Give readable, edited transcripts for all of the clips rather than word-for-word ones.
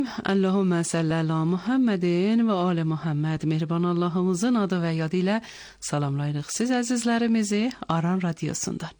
Allahümme salli ala Muhammedin və ali Muhammed. Mehriban Allahımızın adı və yadı ilə salamlayırıq siz əzizlərimizi Aran Radiosundan.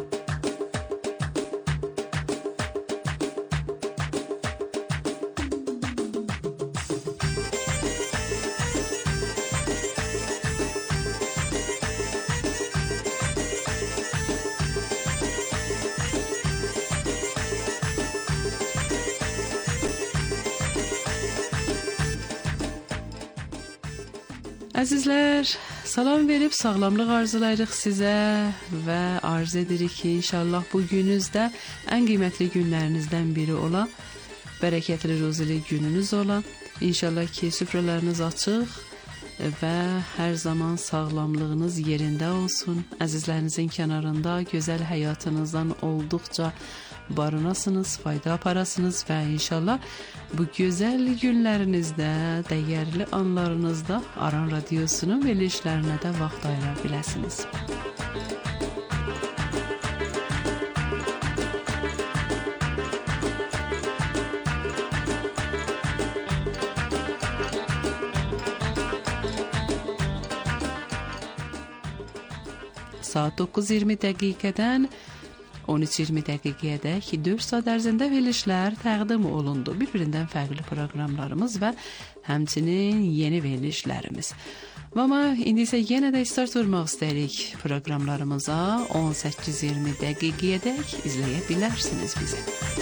Əzizlər, salam verib sağlamlıq arzulayırıq sizə və arz edirik ki, inşallah bu gününüzdə ən qiymətli günlərinizdən biri ola, bərəkətli ruzili gününüz ola. İnşallah ki, süfrələriniz açıq və hər zaman sağlamlığınız yerində olsun. Əzizlərinizin kənarında gözəl həyatınızdan olduqca barınasınız, fayda aparasınız və inşallah bu gözəl günlərinizdə, dəyərli anlarınızda Aran Radiosunun verilişlərinə də vaxt ayıra biləsiniz. Saat 9:20 dəqiqədən 13:20 dəqiqəyədək 4 saat ərzində verilişlər təqdim olundu. Bir-birindən fərqli proqramlarımız və həmçinin yeni verilişlərimiz. Amma indi isə yenə də start vurmaq istəyirik proqramlarımıza. 18:20 dəqiqəyədək izləyə bilərsiniz bizi.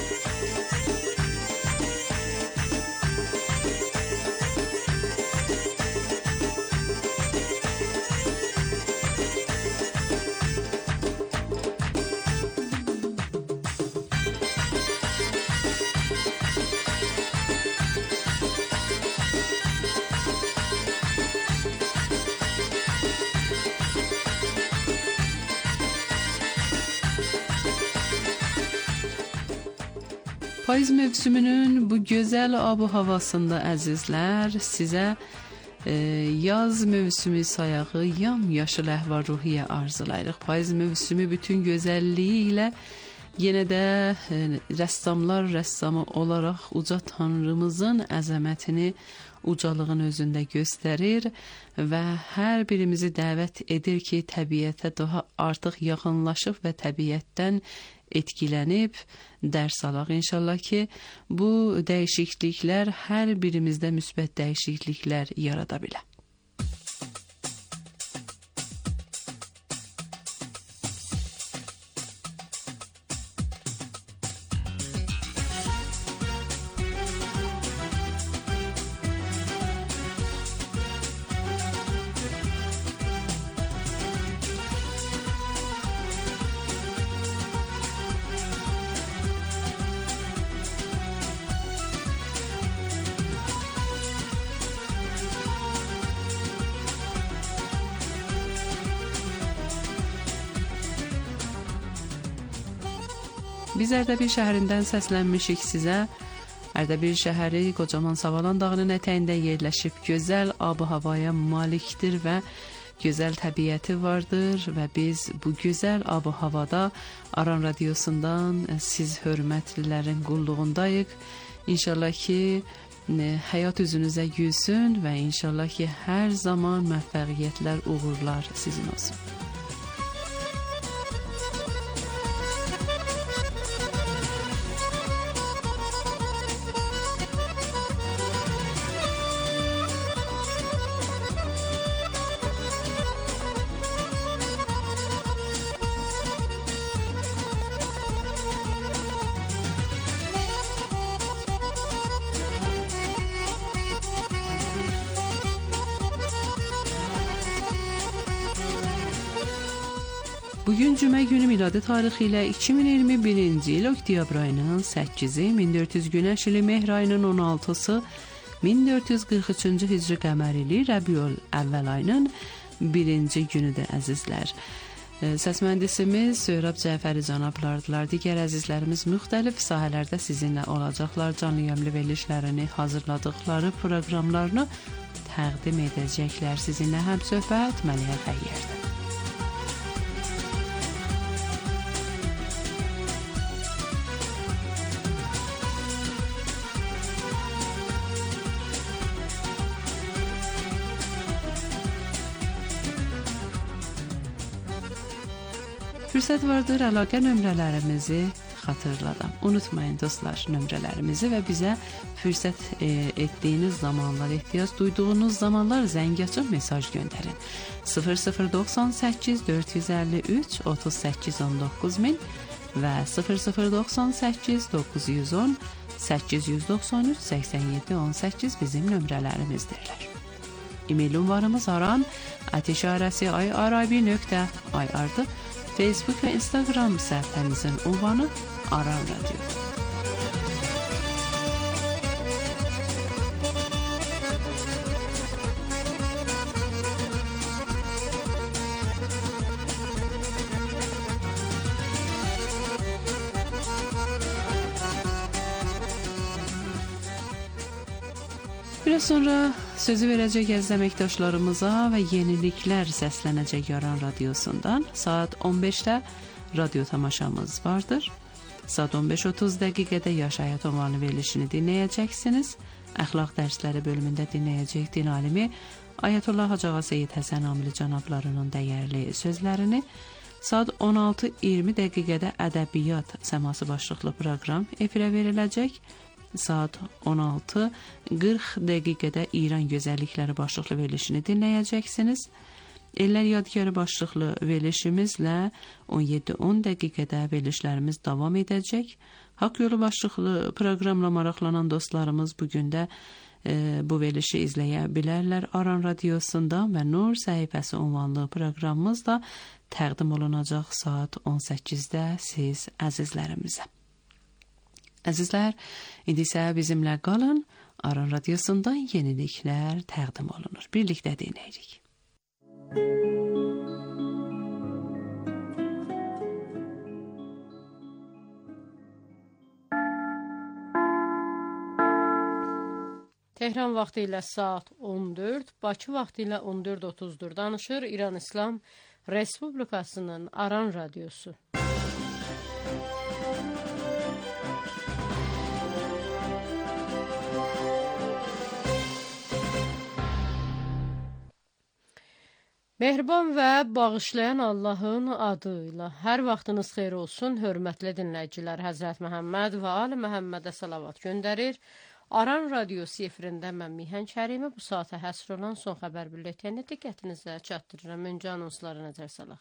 Payız mövsümünün bu gözəl abu havasında əzizlər sizə yaz mövsümü sayağı yam-yaşıl əhval-ruhiyyə arzulayırıq. Payız mövsümü bütün gözəlliyi ilə yenə də rəssamlar rəssamı olaraq uca Tanrımızın əzəmətini ucalığın özündə göstərir və hər birimizi dəvət edir ki, təbiətə daha artıq yaxınlaşıb və təbiətdən etkilənib dərs alaq. İnşallah ki, bu dəyişikliklər hər birimizdə müsbət dəyişikliklər yarada bilər. Biz Ərdəbil şəhərindən səslənmişik sizə. Ərdəbil şəhəri qocaman Savalan dağının ətəyində yerləşib gözəl ab-havaya malikdir və gözəl təbiəti vardır və biz bu gözəl ab-havada Aran Radiosundan siz hörmətlilərin qulluğundayıq. İnşallah ki, həyat üzünüzə gülsün və inşallah ki, hər zaman müvəffəqiyyətlər, uğurlar sizin olsun. Bugün cümə günü miladi tarixi ilə 2021-ci il oktyabr ayının 8-i, 1400 günəş ili mehr ayının 16-sı, 1443-cü hicri qəmərili Rəbiül əvvəl ayının 1-ci günüdür əzizlər. Səs mühəndisimiz Söhrab Cəfəri cənablardılar. Digər əzizlərimiz müxtəlif sahələrdə sizinlə olacaqlar. Canlı yayımlı verilişlərini, hazırladıqları proqramlarını təqdim edəcəklər. Sizinlə həm söhbət Məliyə Xəyyərdə. Fürsət vardır, əlaqə nömrələrimizi xatırladım. Unutmayın dostlar nömrələrimizi və bizə fürsət etdiyiniz zamanlar, ehtiyac duyduğunuz zamanlar zəng açıb mesaj göndərin. 0098 453 38 19000 və 0098 910 893 87 18 bizim nömrələrimizdirlər. E-mail ünvanımız aran@ayarabi.ir-dir. Facebook və Instagram səhifəmizin ünvanı Aran Radio. Biraz sonra sözü verəcək əziz əməkdaşlarımıza və yeniliklər səslənəcək Aran Radiosundan. Saat 15-də radio tamaşamız vardır. Saat 15:30 dəqiqədə Yaş Həyat ünvanı verilişini dinləyəcəksiniz. Əxlaq dərsləri bölümündə dinləyəcək din alimi Ayətullah Hacı Ağa Seyid Həsən Amili cənablarının dəyərli sözlərini. Saat 16:20 dəqiqədə ədəbiyyat səması başlıqlı proqram efirə veriləcək. Saat 16:40 dəqiqədə İran gözəllikləri başlıqlı verilişini dinləyəcəksiniz. Ellər yadgarı başlıqlı verilişimizlə 17:10 dəqiqədə verilişlərimiz davam edəcək. Haqq yolu başlıqlı proqramla maraqlanan dostlarımız bugün də bu verilişi izləyə bilərlər Aran Radiosundan və Nur səhifəsi ünvanlı proqramımız da təqdim olunacaq saat 18-də siz əzizlərimizə. Əzizlər, indi isə bizimlə qalın. Aran Radiosundan yeniliklər təqdim olunur. Birlikdə dinləyirik. Tehran vaxtı ilə saat 14, Bakı vaxtı ilə 14:30-dur. Danışır İran İslam Respublikasının Aran Radiosu. Mehriban və bağışlayan Allahın adıyla hər vaxtınız xeyir olsun, hörmətli dinləyicilər. Həzrət Məhəmməd və Ali Məhəmmədə salavat göndərir. Aran Radiosu efirində mən Mihən Kərimi bu saata həsr olan son xəbər bülletini diqqətinizə çatdırıram. Öncə anonslara nəzər salaq.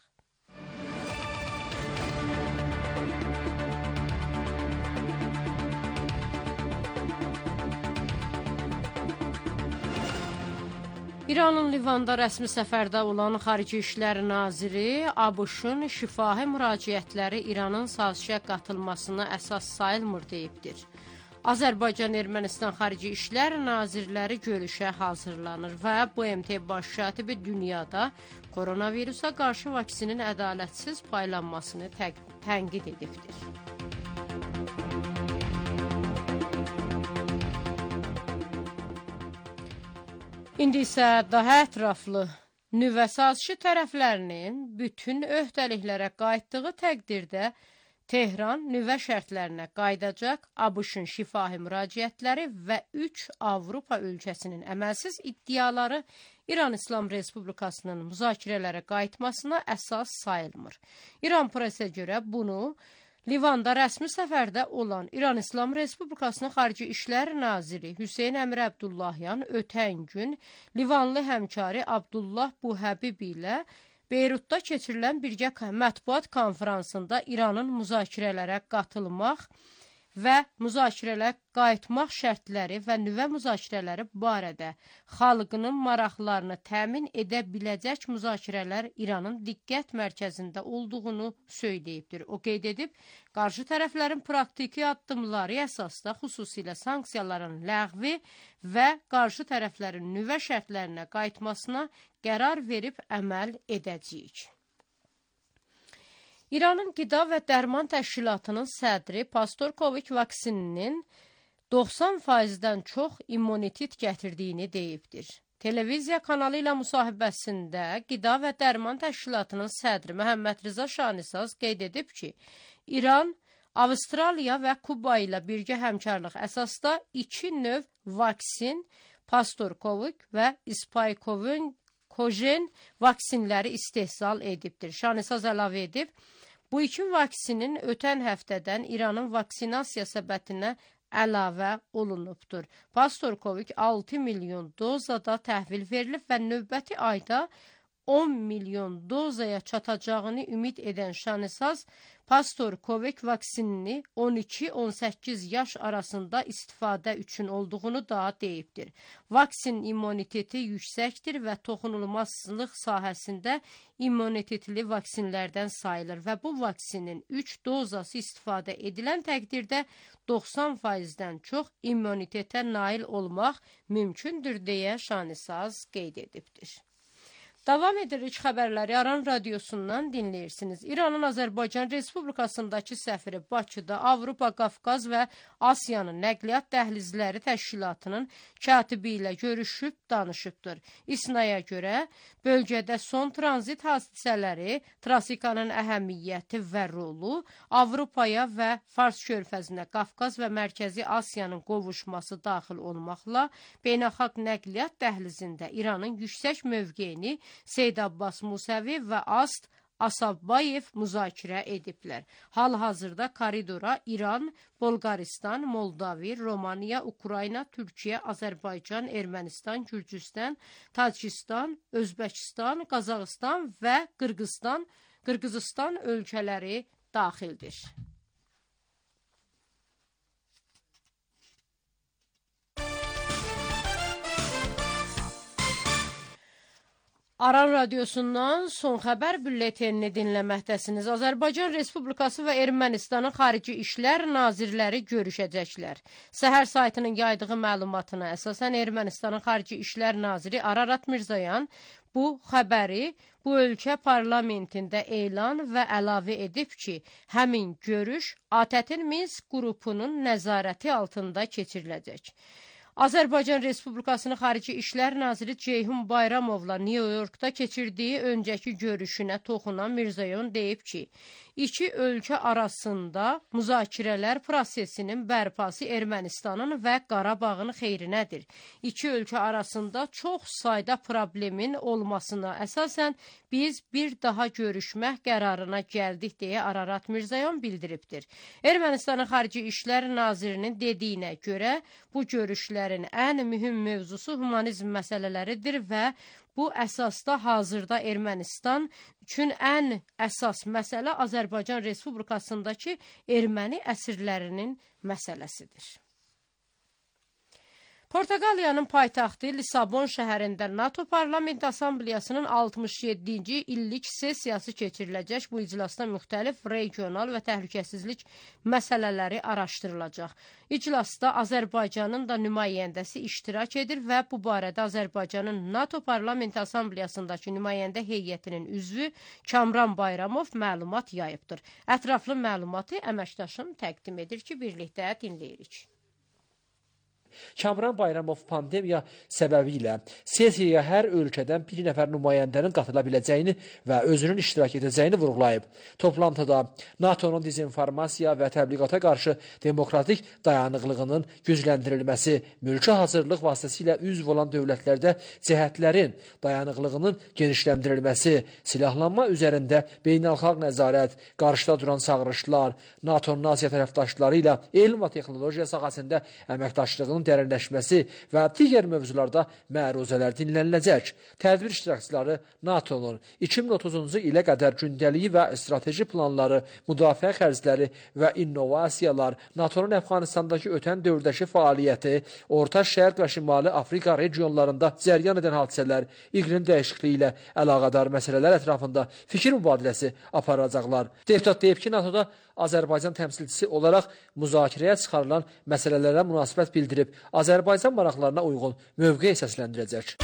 İranın Livanda rəsmi səfərdə olan Xarici İşlər Naziri ABŞ-ın şifahi müraciətləri İranın sazişə qatılmasına əsas sayılmır deyibdir. Azərbaycan-Ermənistan Xarici İşlər Nazirləri görüşə hazırlanır və BMT baş katibi dünyada koronavirusa qarşı vaksinin ədalətsiz paylanmasını tənqid edibdir. İndi isə daha ətraflı nüvə sazişi tərəflərinin bütün öhdəliklərə qayıtdığı təqdirdə Tehran nüvə şərtlərinə qayıdacaq, ABŞ-ın şifahi müraciətləri və 3 Avropa ölkəsinin əməlsiz iddiaları İran İslam Respublikasının müzakirələrə qayıtmasına əsas sayılmır. İran presə görə bunu Livanda rəsmi səfərdə olan İran İslam Respublikasının Xarici İşlər Naziri Hüseyn Əmir Əbdullahyan ötən gün Livanlı həmkarı Abdullah Buhəbib ilə Beyrutda keçirilən birgə mətbuat konferansında İranın müzakirələrə qatılmaq və müzakirələrə qayıtmaq şərtləri və nüvə müzakirələri barədə xalqının maraqlarını təmin edə biləcək müzakirələr İranın diqqət mərkəzində olduğunu söyləyibdir. O qeyd edib, qarşı tərəflərin praktiki addımları əsasda xüsusilə sanksiyaların ləğvi və qarşı tərəflərin nüvə şərtlərinə qayıtmasına qərar verib əməl edəcəyik. İranın Qida və Dərman Təşkilatının sədri Pastor Covid vaksininin 90%-dən çox immunitet gətirdiyini deyibdir. Televiziya kanalı ilə müsahibəsində Qida və Dərman Təşkilatının sədri Məhəmməd Rıza Şanisaz qeyd edib ki, İran, Avstraliya və Kuba ilə birgə həmkarlıq əsasda 2 növ vaksin, Pastor Covid və Spaykojen vaksinləri istehsal edibdir. Şanisaz əlavə edib, Bu iki vaksinin ötən həftədən İranın vaksinasiya səbətinə əlavə olunubdur. Pastorkovik 6 milyon dozada təhvil verilib və növbəti ayda 10 milyon dozaya çatacağını ümid edən Şanisaz, Pastorkovik vaksinini 12-18 yaş arasında istifadə üçün olduğunu daha deyibdir. Vaksin immuniteti yüksəkdir və toxunulmazlıq sahəsində immunitetli vaksinlərdən sayılır və bu vaksinin 3 dozası istifadə edilən təqdirdə 90%-dən çox immunitetə nail olmaq mümkündür deyə Şanisaz qeyd edibdir. Davam edirik xəbərləri Aran radiosundan dinləyirsiniz. İranın Azərbaycan Respublikasındakı səfiri Bakıda Avropa, Qafqaz və Asiyanın Nəqliyyat Dəhlizləri Təşkilatının katibi ilə görüşüb danışıbdır. İSNA-ya görə bölgədə son tranzit hadisələri, trafikanın əhəmiyyəti və rolu, Avropaya və Fars körfəzinə, Qafqaz və Mərkəzi Asiyanın qovuşması daxil olmaqla beynəlxalq nəqliyyat dəhlizində İranın yüksək mövqeyini Seyd Abbas Musəvi və Ast Asabbayev müzakirə ediblər. Hal-hazırda koridora İran, Bolqaristan, Moldavi, Romaniya, Ukrayna, Türkiyə, Azərbaycan, Ermənistan, Gürcüstan, Tacikistan, Özbəkistan, Qazaxıstan və Qırğızistan ölkələri daxildir. Aran radiosundan son xəbər bülletenini dinləməkdəsiniz. Azərbaycan Respublikası və Ermənistanın Xarici İşlər Nazirləri görüşəcəklər. Səhər saytının yaydığı məlumatına əsasən Ermənistanın Xarici İşlər Naziri Ararat Mirzoyan bu xəbəri bu ölkə parlamentində elan və əlavə edib ki, həmin görüş ATƏT-in Minsk qrupunun nəzarəti altında keçiriləcək. Azərbaycan Respublikasının Xarici İşlər Naziri Ceyhun Bayramovla New Yorkda keçirdiyi öncəki görüşünə toxunan Mirzoyan deyib ki, iki ölkə arasında müzakirələr prosesinin bərpası Ermənistanın və Qarabağın xeyrinədir. İki ölkə arasında çox sayda problemin olmasına əsasən biz bir daha görüşmək qərarına gəldik deyə Ararat Mirzoyan bildiribdir. Ermənistanın Xarici İşlər Nazirinin dediyinə görə bu görüşlərin ən mühüm mövzusu humanizm məsələləridir və bu əsasda hazırda Ermənistan üçün ən əsas məsələ Azərbaycan Respublikasındakı erməni əsirlərinin məsələsidir. Portaqaliyanın paytaxtı Lisabon şəhərində NATO Parlament Assambleyasının 67-ci illik sessiyası keçiriləcək. Bu iclasda müxtəlif regional və təhlükəsizlik məsələləri araşdırılacaq. İclasda Azərbaycanın da nümayəndəsi iştirak edir və bu barədə Azərbaycanın NATO Parlament Assambleyasındakı nümayəndə heyətinin üzvü Kamran Bayramov məlumat yayıbdır. Ətraflı məlumatı əməkdaşım təqdim edir ki, birlikdə dinləyirik. Kamran Bayramov pandemiya səbəbilə sessiyaya hər ölkədən bir nəfər nümayəndənin qatıla biləcəyini və özünün iştirak edəcəyini vurğulayıb. Toplantıda NATO'nun dezinformasiya və təbliğata qarşı demokratik dayanıqlığının gücləndirilməsi, mülki hazırlıq vasitəsilə üzv olan dövlətlərdə cəhətlərin dayanıqlığının genişləndirilməsi, silahlanma üzərində beynəlxalq nəzarət, qarşıda duran çağırışlar, NATO'nun Asiya tərəfdaşları ilə elm və texnologiya sahəsində əməkdaşlığının dərinləşməsi və digər mövzularda məruzələr dinləniləcək. Tədbir iştirakçıları NATO'nun 2030-cu ilə qədər gündəliyi və strateji planları, müdafiə xərcləri və innovasiyalar, NATO'nun Əfqanistandakı ötən dövrdəki fəaliyyəti, Orta Şərq və Şimali Afrika regionlarında cəryan edən hadisələr, iqlim dəyişikliyi ilə əlaqədar məsələlər ətrafında fikir mübadiləsi aparacaqlar. Deputat deyib ki, NATO'da Azərbaycan təmsilçisi olaraq müzakirəyə çıxarılan məsələlərə münasibət bildirib, Azərbaycan maraqlarına uyğun mövqe səsləndirəcək.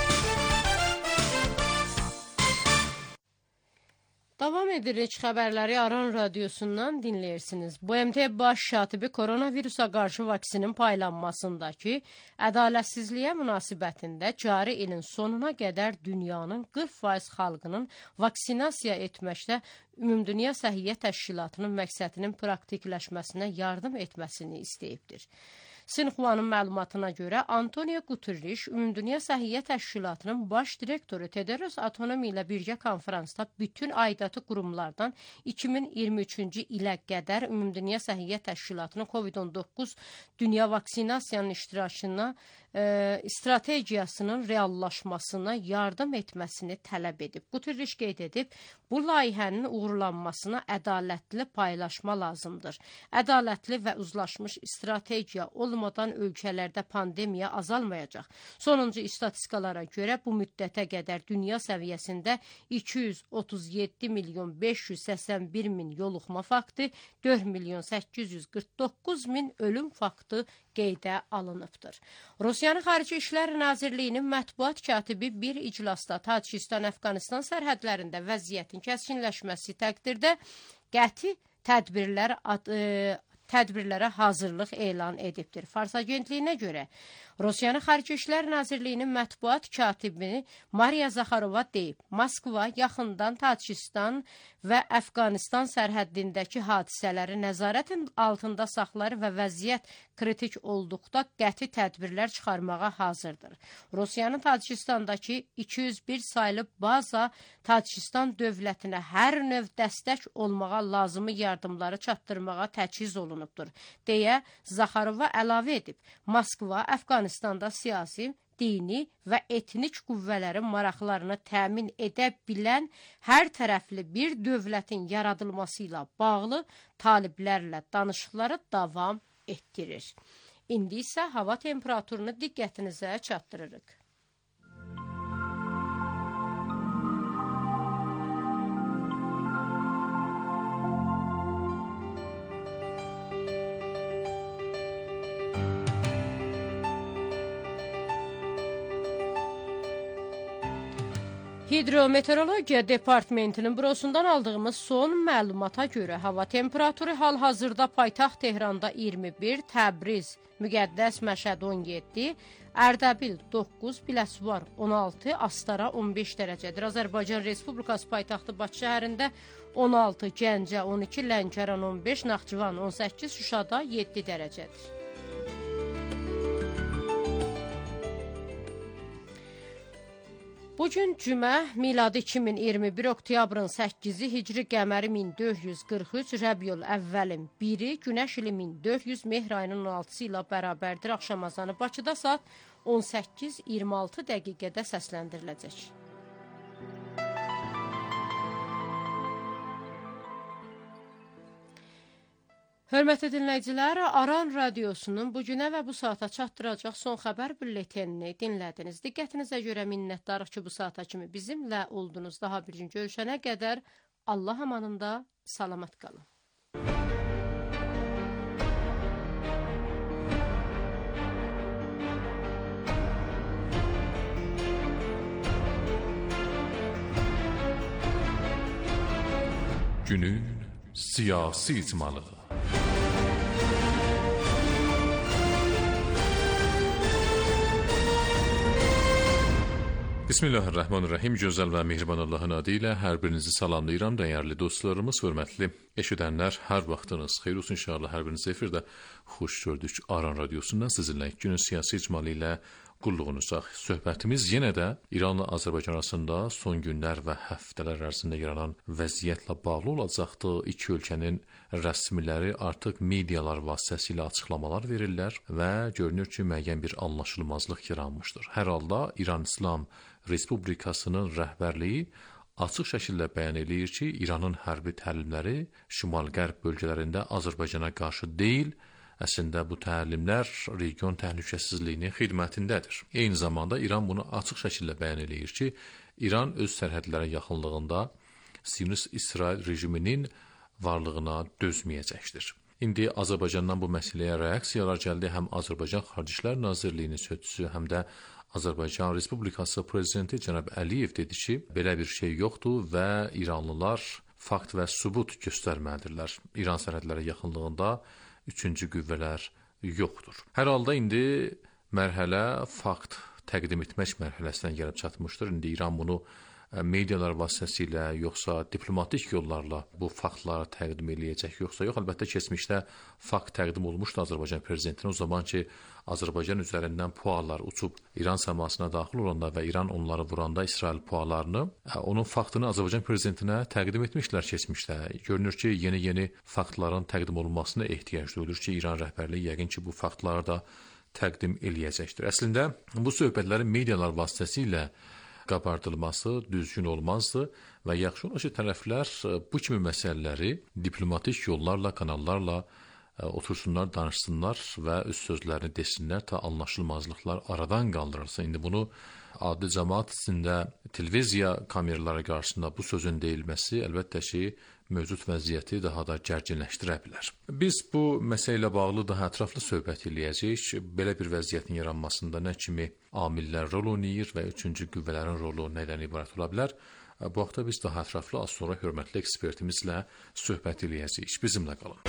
Davam edirik xəbərləri Aran radiosundan dinləyirsiniz. BMT baş katibi koronavirusa qarşı vaksinin paylanmasındakı ədalətsizliyə münasibətində cari ilin sonuna qədər dünyanın 40% xalqının vaksinasiya etməkdə Ümumdünya Səhiyyə Təşkilatının məqsədinin praktikləşməsinə yardım etməsini istəyibdir. Sinxuanın məlumatına görə Antonio Guterres Ümumdünya Səhiyyə Təşkilatının baş direktoru Tedros Adhanom ilə birgə konferansda bütün aidiyyatı qurumlardan 2023-cü ilə qədər Ümumdünya Səhiyyə Təşkilatının COVID-19 dünya vaksinasiyanın iştirakına strategiyasının reallaşmasına yardım etməsini tələb edib. Guterres qeyd edib, bu layihənin uğurlanmasına ədalətli paylaşma lazımdır. Ədalətli və uzlaşmış strategiya olmadan ölkələrdə pandemiya azalmayacaq. Sonuncu istatistikalara görə bu müddətə qədər dünya səviyyəsində 237 milyon 581 min yoluxma faktı, 4 milyon 849 min ölüm faktı qeydə alınıbdır. Rusiyanın Xarici İşlər Nazirliyinin mətbuat katibi bir iclasda Tacikistan-Əfqanistan sərhədlərində vəziyyətin kəskinləşməsi təqdirdə qəti tədbirlərə hazırlıq elan edibdir. Fars agentliyinə görə Rusiyanın Xarici İşlər Nazirliyinin mətbuat katibi Mariya Zaxarova deyib, Moskva yaxından Tacikistan və Əfqanistan sərhəddindəki hadisələri nəzarətin altında saxlar və vəziyyət kritik olduqda qəti tədbirlər çıxarmağa hazırdır. Rusiyanın Tacikistandakı 201 saylı baza Tacikistan dövlətinə hər növ dəstək olmağa lazımı yardımları çatdırmağa təchiz olunubdur, deyə Zaxarova əlavə edib. Moskva, Əfqanistanda siyasi, dini və etnik qüvvələrin maraqlarını təmin edə bilən hər tərəfli bir dövlətin yaradılması ilə bağlı taliblərlə danışıqları davam etdirir. İndi isə hava temperaturunu diqqətinizə çatdırırıq. Hidrometeorologiya Departamentinin bürosundan aldığımız son məlumata görə hava temperaturu hal-hazırda paytaxt Tehranda 21, Təbriz, Müqəddəs Məşəd 17, Ərdəbil 9, Biləsuvar 16, Astara 15 dərəcədir. Azərbaycan Respublikası paytaxtı Bakı şəhərində 16, Gəncə 12, Lənkəran 15, Naxçıvan 18, Şuşada 7 dərəcədir. Bugün cümə, miladi 2021 oktyabrın 8-i, hicri qəməri 1443, Rəbiyül əvvəlin 1-i, günəş ili 1400, mehr ayının 16-sı ilə bərabərdir. Axşam azanı Bakıda saat 18:26 dəqiqədə səsləndiriləcək. Hörmətli dinləyicilər, Aran Radiosunun bugünə və bu saata çatdıracaq son xəbər bülletenini dinlədiniz. Diqqətinizə görə minnətdarıq ki, bu saata kimi bizimlə oldunuz. Daha bir gün görüşənə qədər Allah amanında salamat qalın. Günün siyasi icmalı. Bismillahirrahmanirrahim. Gözəl və mehriban Allahın adı ilə hər birinizi salamlayıram, dəyərli dostlarımız, hörmətli eşidənlər, hər vaxtınız xeyir olsun inşallah. Hər biriniz efirdə xoş gördük. Aran Radiosundan sizinlə günün siyasi icmalı ilə qulluğunuzaq. Söhbətimiz yenə də İranla Azərbaycan arasında son günlər və həftələr ərzində yaranan vəziyyətlə bağlı olacaqdı. İki ölkənin rəsmiləri artıq medialar vasitəsilə açıqlamalar verirlər və görünür ki, müəyyən bir anlaşılmazlıq yaranmışdır. Hər halda İran İslam Respublikasının rəhbərliyi açıq şəkildə bəyan edir ki, İranın hərbi təlimləri şimal-qərb bölgələrində Azərbaycana qarşı deyil, əslində bu təlimlər region təhlükəsizliyinin xidmətindədir. Eyni zamanda İran bunu açıq şəkildə bəyan edir ki, İran öz sərhədlərə yaxınlığında Siyonist İsrail rejiminin varlığına dözməyəcəkdir. İndi Azərbaycandan bu məsələyə reaksiyalar gəldi. Həm Azərbaycan Xarici İşlər Nazirliyinin sözçüsü, həm də Azərbaycan Respublikası Prezidenti cənab Əliyev dedi ki, belə bir şey yoxdur və İranlılar fakt və sübut göstərməlidirlər. İran sərhədlərə yaxınlığında üçüncü qüvvələr yoxdur. Hər halda indi mərhələ fakt təqdim etmək mərhələsinə gəlib çatmışdır. İndi İran bunu medialar vasitəsilə, yoxsa diplomatik yollarla bu faktları təqdim eləyəcək, yoxsa yox? Əlbəttə keçmişdə fakt təqdim olmuşdu Azərbaycan prezidentinə. O zaman ki, Azərbaycan üzərindən PUA-lar uçub İran səmasına daxil olanda və İran onları vuranda İsrail PUA-larını, onun faktını Azərbaycan prezidentinə təqdim etmişlər keçmişdə. Görünür ki, yeni faktların təqdim olunmasına ehtiyac duyulur ki, İran rəhbərliyi yəqin ki, bu faktları da təqdim eləyəcəkdir. Əslində, bu söhbətlərin medialar vasitəsilə qabardılması düzgün olmazdı və yaxşı olar ki, tərəflər bu kimi məsələləri diplomatik yollarla, kanallarla otursunlar, danışsınlar və öz sözlərini desinlər, ta anlaşılmazlıqlar aradan qaldırılsın. İndi bunu adi cəmaat içində televiziya kameraları qarşısında bu sözün deyilməsi əlbəttə ki, mövcud vəziyyəti daha da gərginləşdirə bilər. Biz bu məsələ ilə bağlı daha ətraflı söhbət eləyəcəyik. Belə bir vəziyyətin yaranmasında nə kimi amillər rol oynayır və üçüncü qüvvələrin rolu nədən ibarət ola bilər? Bu haqda biz daha ətraflı az sonra hörmətli ekspertimizlə söhbət eləyəcəyik. Bizimlə qalın.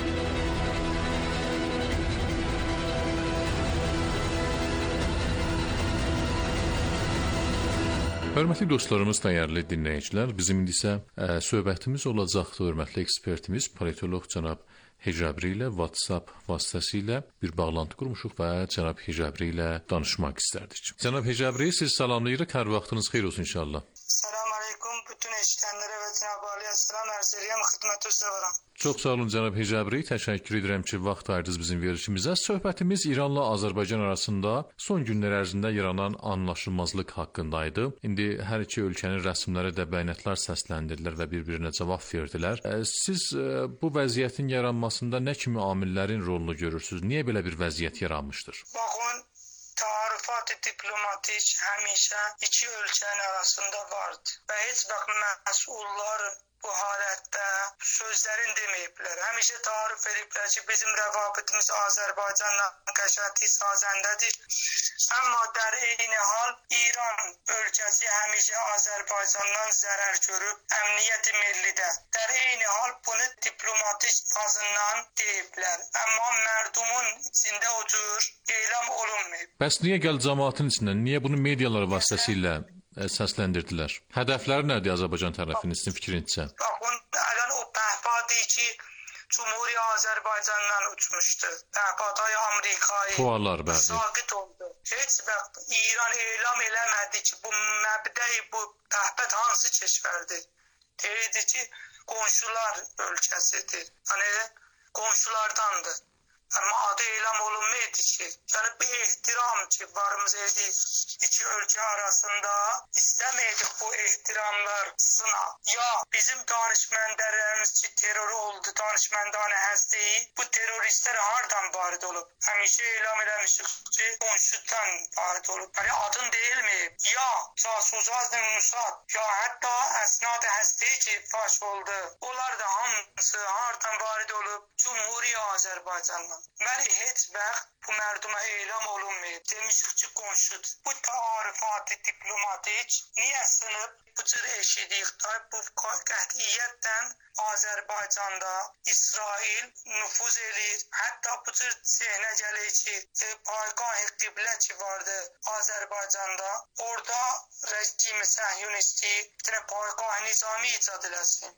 Hörmətli dostlarımız, dəyərli dinləyicilər, bizim indi isə söhbətimiz olacaqdır. Hörmətli ekspertimiz, politoloq cənab Hicabri ilə WhatsApp vasitəsilə bir bağlantı qurmuşuq və cənab Hicabri ilə danışmaq istərdik. Cənab Hicabri, siz salamlayırıq. Hər vaxtınız xeyir olsun inşallah. Salam aleyküm. Bütün eşitənlərə və Cənab Aliyə salam arz edirəm, xidmətinizdə varam. Çox sağ olun cənab Hicabri. Təşəkkür edirəm ki, vaxt ayırdınız bizim verilişimizə. Söhbətimiz İranla Azərbaycan arasında son günlər ərzində yaranan anlaşılmazlıq haqqındaydı. İndi hər iki ölkənin rəsmiləri də bəyanatlar səsləndirdilər və bir-birinə cavab verdilər. Siz bu vəziyyətin yaranmasında nə kimi amillərin rolunu görürsünüz? Niyə belə bir vəziyyət yaranmışdır? Baxın, tarifat diplomatik həmişə iki ölkənin arasında vardı və heç vaxt məsullar bu halətdə sözlərin deməyiblər. Həmişə tarif ediblər ki, bizim rəvabitimiz Azərbaycanla qəşəti sazəndədir. Amma der eyni hal İran ölkəsi həmişə Azərbaycandan zərər görüb, əmniyyəti millidə. Der eyni hal bunu diplomatik fazından deyiblər. Amma mərdumun içində o cür eylem olunmayıb. Bəs niyə gəl cəmaatın içindən, niyə bunu medialar vasitəsilə səsləndirdilər? Hədəfləri nədir Azərbaycan tərəfinin sizin fikrincə? Baxın, ələn o pəhpadır ki, Cumhuri Azərbaycandan uçmuşdu. Pəhpatay Amerikayı Pualar bəli. Sakit oldu. Heç vaxt İran eylem eləmədi ki, bu məbdəyi, bu pəhpət hansı keşvərdir? Deyirdi ki, qonşular ölkəsidir. Yəni, qonşulardandır. Amma adı eylem olunmaydı ki, yəni bir ehtiram ki, varımız idi iki ölkə arasında, istəməydik bu ehtiramlar sına. Ya bizim danışmənlərimiz ki, terör oldu, danışməndane həstəyi, bu teröristlər hardan varid olub? Həmişə eylem eləmişik ki, qonşudan varid olub. Yəni adın deyilməyib. Ya casusazdır Musad, ya hətta əsnad həstəyi ki, faş oldu. Onlar da hamısı hardan varid olub? Cumhuri Azərbaycandan. Bəli, heç vaxt bu mərduma eylem olunmayıb. Demişik ki, qonşudur. Bu tarifatı diplomatik niyə sınıb? Bu cür eşidikdə bu qətiyyətdən Azərbaycanda İsrail nüfuz edir. Hətta bu cür zehnə gəlir ki, paygah qiblə ki vardı Azərbaycanda. Orada rejimi səhyunisti bir paygah nizami icad eləsin.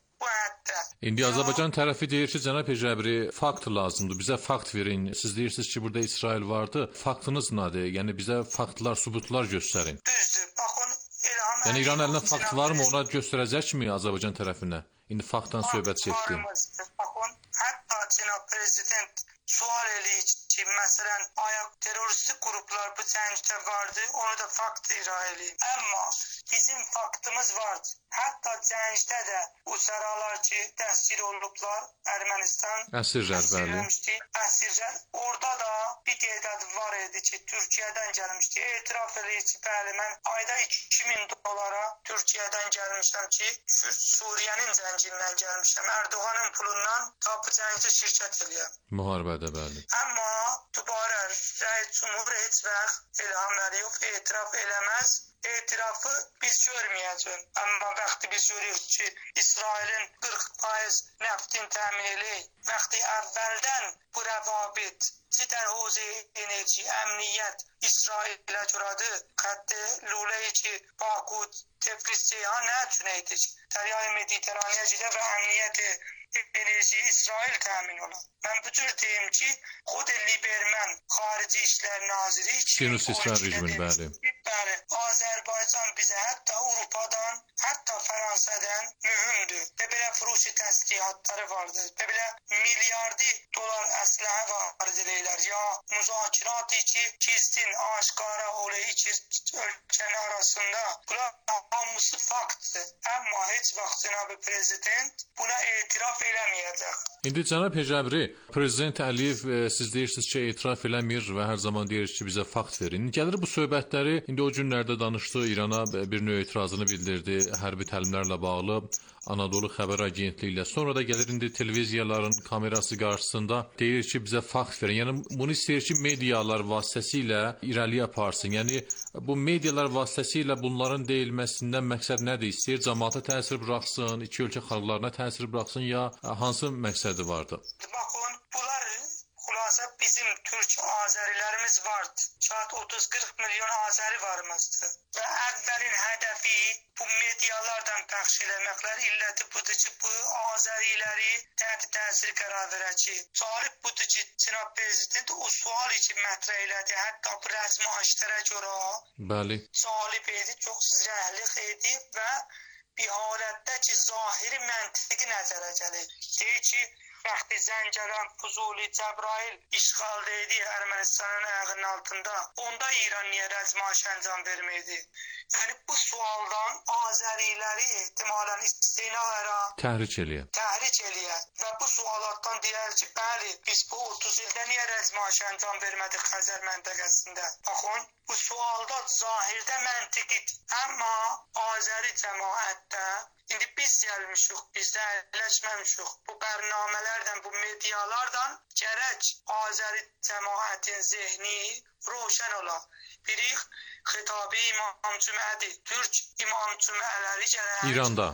İndi Azərbaycan tərəfi deyir ki, cənab Hicabri, fakt lazımdır, bizə fakt verin. Siz deyirsiniz ki, burada İsrail vardı. Faktınız nədir? Yəni bizə faktlar, sübutlar göstərin. Düzdür. Baxın, yəni İran əlində fakt varmı? Ona göstərəcəkmi Azərbaycan tərəfinə? İndi faktdan söhbət getdi. Baxın, hətta cənab prezident sual eləyir ki, məsələn, teröristik qruplar bu cəngdə vardı, onu da fakt icra eləyir. Amma bizim faktımız vardı. Hətta cəngdə də bu səralar ki, dəstgir olublar Ermənistan. Əsirlər, bəli. Əsirlər. Orada da bir qeydət var idi ki, Türkiyədən gəlmişdi. Etiraf eləyir ki, bəli, mən ayda $2000 Türkiyədən gəlmişəm ki, Suriyenin cəngindən gəlmişəm. Erdoğanın pulundan ta bu cəngdə şirkət eləyəm. Müharibədə, bəli. Amma dübarə rəis cumhur heç vaxt İlham Əliyev etiraf eləməz, etirafı biz görməyəcək. Amma vaxtı biz görürük ki, İsrailin 40% neftin təmin eləyir. Vaxtı əvvəldən bu rəvabit در حوزه انرژی امنیت اسرائیل جراده خط لوله که باکو تفریستی ها نتونیده دریای مدیترانه جده و امنیت انرژی اسرائیل تامین ola. Ben bu tür diyeyim ki خود لیبرمن خارجی işler naziri Siyonist İsrail rejiminin bəli. Bəli, Azərbaycan bizə hətta Avropadan, hətta Fransa'dan mühümdür. Və belə furuş təslihatları vardır. Və belə milyardi dolar əsləhə vardır. Ya müzakirat ki kesin aşkara olayı ki ölkənin arasında. Bunlar hamısı faktdır. Amma heç vaxt Cənab-ı Prezident buna etiraf eləməyəcək. İndi cənab Hecəbri, Prezident Əliyev siz deyirsiniz ki, etiraf eləmir və hər zaman deyir ki, bizə fakt verin. Gəlir bu söhbətləri, indi o günlərdə danışdı, İrana bir növ etirazını bildirdi, hərbi təlimlərlə bağlı Anadolu Xəbər Agentliyi ilə. Sonra da gəlir indi televiziyaların kamerası qarşısında deyir ki, bizə fakt verin. Yəni bunu istəyir ki, medialar vasitəsilə irəli aparsın. Yəni bu medialar vasitəsilə bunların deyilməsindən məqsəd nədir? İstəyir cəmaata təsir buraxsın, iki ölkə xalqlarına təsir buraxsın ya hansı məqsədi vardı? Baxın, bunlar xülasə bizim Türk Azərilərimiz vardı. Şayad 30-40 milyon Azəri varımızdır. Və əvvəlin hədəfi bu medialardan pəxş eləməklər illəti budur ki, bu Azəriləri təhti təsir qərar verək ki, salib budur ki, Cənab Prezident o sual için mətrə elədi, hətta bu rəsmi aştərə görə Bəli. salib edib, çox zirəhlik edib və bir halətdə ki, zahiri məntiqi nəzərə gəlir. Deyir ki, vaxtı Zəncəran, Fuzuli, Cəbrail işğaldaydı Ermənistanın ayağının altında. Onda İran niyə rəzmaş əncam verməydi? Yəni bu sualdan Azəriləri ehtimalən istinara Təhrik eləyə. Və bu sualatdan deyər ki, bəli, biz bu 30 ildə niyə rəzmaş əncam vermədik Xəzər məntəqəsində? Baxın, bu sualda zahirdə məntiqidir. Amma Azəri cəmaətdə indi biz gəlmişik, biz də əlləşməmişik. Bu bərnamələrdən, bu medialardan gərək Azəri cəmaətin zehni roşən ola. Biri xitabi İmam Cümədir, Türk İmam Cümələri gərək İranda.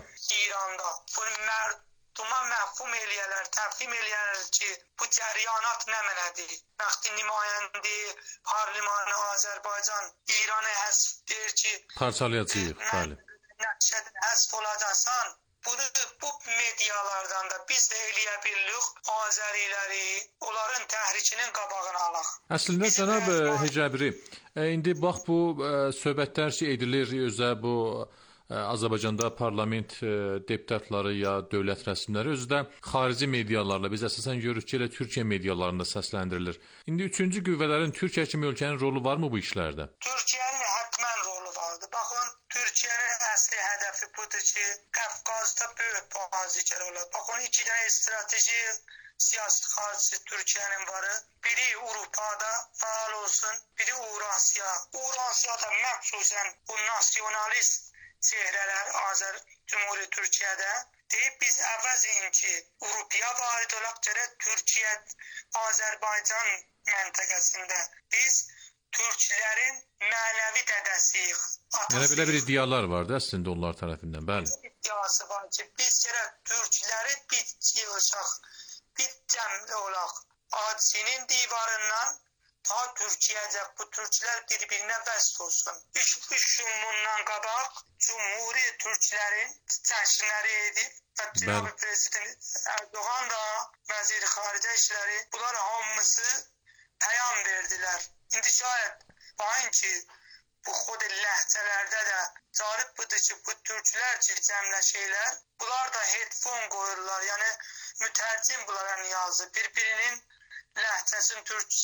Bunu mərduma məhfum eləyərlər, təfhim eləyərlər ki, bu cəryanat nə mənədir? Vaxtı nümayəndə Parlamanı Azərbaycan İranı həsf deyir ki, parçalayacağıq, bəli. Nəqşədin həsf olacaqsan, bunu bu medialardan da biz də eləyə bilirik Azəriləri, onların təhrikinin qabağını alaq. Əslində, cənab Hecəbri, indi bax bu söhbətlər ki edilir, özə bu Azərbaycanda parlament deputatları ya dövlət rəsmiləri özü də xarici medialarla, biz əsasən görürük ki, elə Türkiyə medialarında səsləndirilir. İndi üçüncü qüvvələrin Türkiyə kimi ölkənin rolu varmı bu işlərdə? Türkiyənin həttmən rolu vardı. Baxın, Türkiyənin əsli hədəfi budur ki, Qafqazda böyük bazikər olar. Baxın, iki dənə strateji siyasi xarici Türkiyənin varı. Biri Avropada faal olsun, biri Avrasiya. Avrasiyada məxsusən bu nasyonalist çehrələr Azər Cumhuriyet Türkiyədə deyib biz əvəzin ki, Avropaya varid olaq gərək Türkiyə, Azərbaycan məntəqəsində biz Türklərin mənəvi dədəsiyik. Yəni belə bir iddialar vardı əslində onlar tərəfindən, bəli. İddiası var ki, biz gərək Türkləri bir yığışaq, bir cəmli olaq. Hadisinin divarından ta Türkiyəcək bu Türklər bir-birinə vəsd olsun. Üç gün bundan qabaq Cumhuriyet Türklərin cəşnləri edib və Cənab-ı Prezident Erdoğan da Vəzir Xaricə İşləri bunlar hamısı pəyam verdilər. İndi şayət baxın ki, bu xod ləhcələrdə də cəlib budur ki, bu Türklər ki, cəmləşəylər, bunlar da headphone qoyurlar, yəni mütərcim bunlara yazır. Bir-birinin ləhcəsini Türk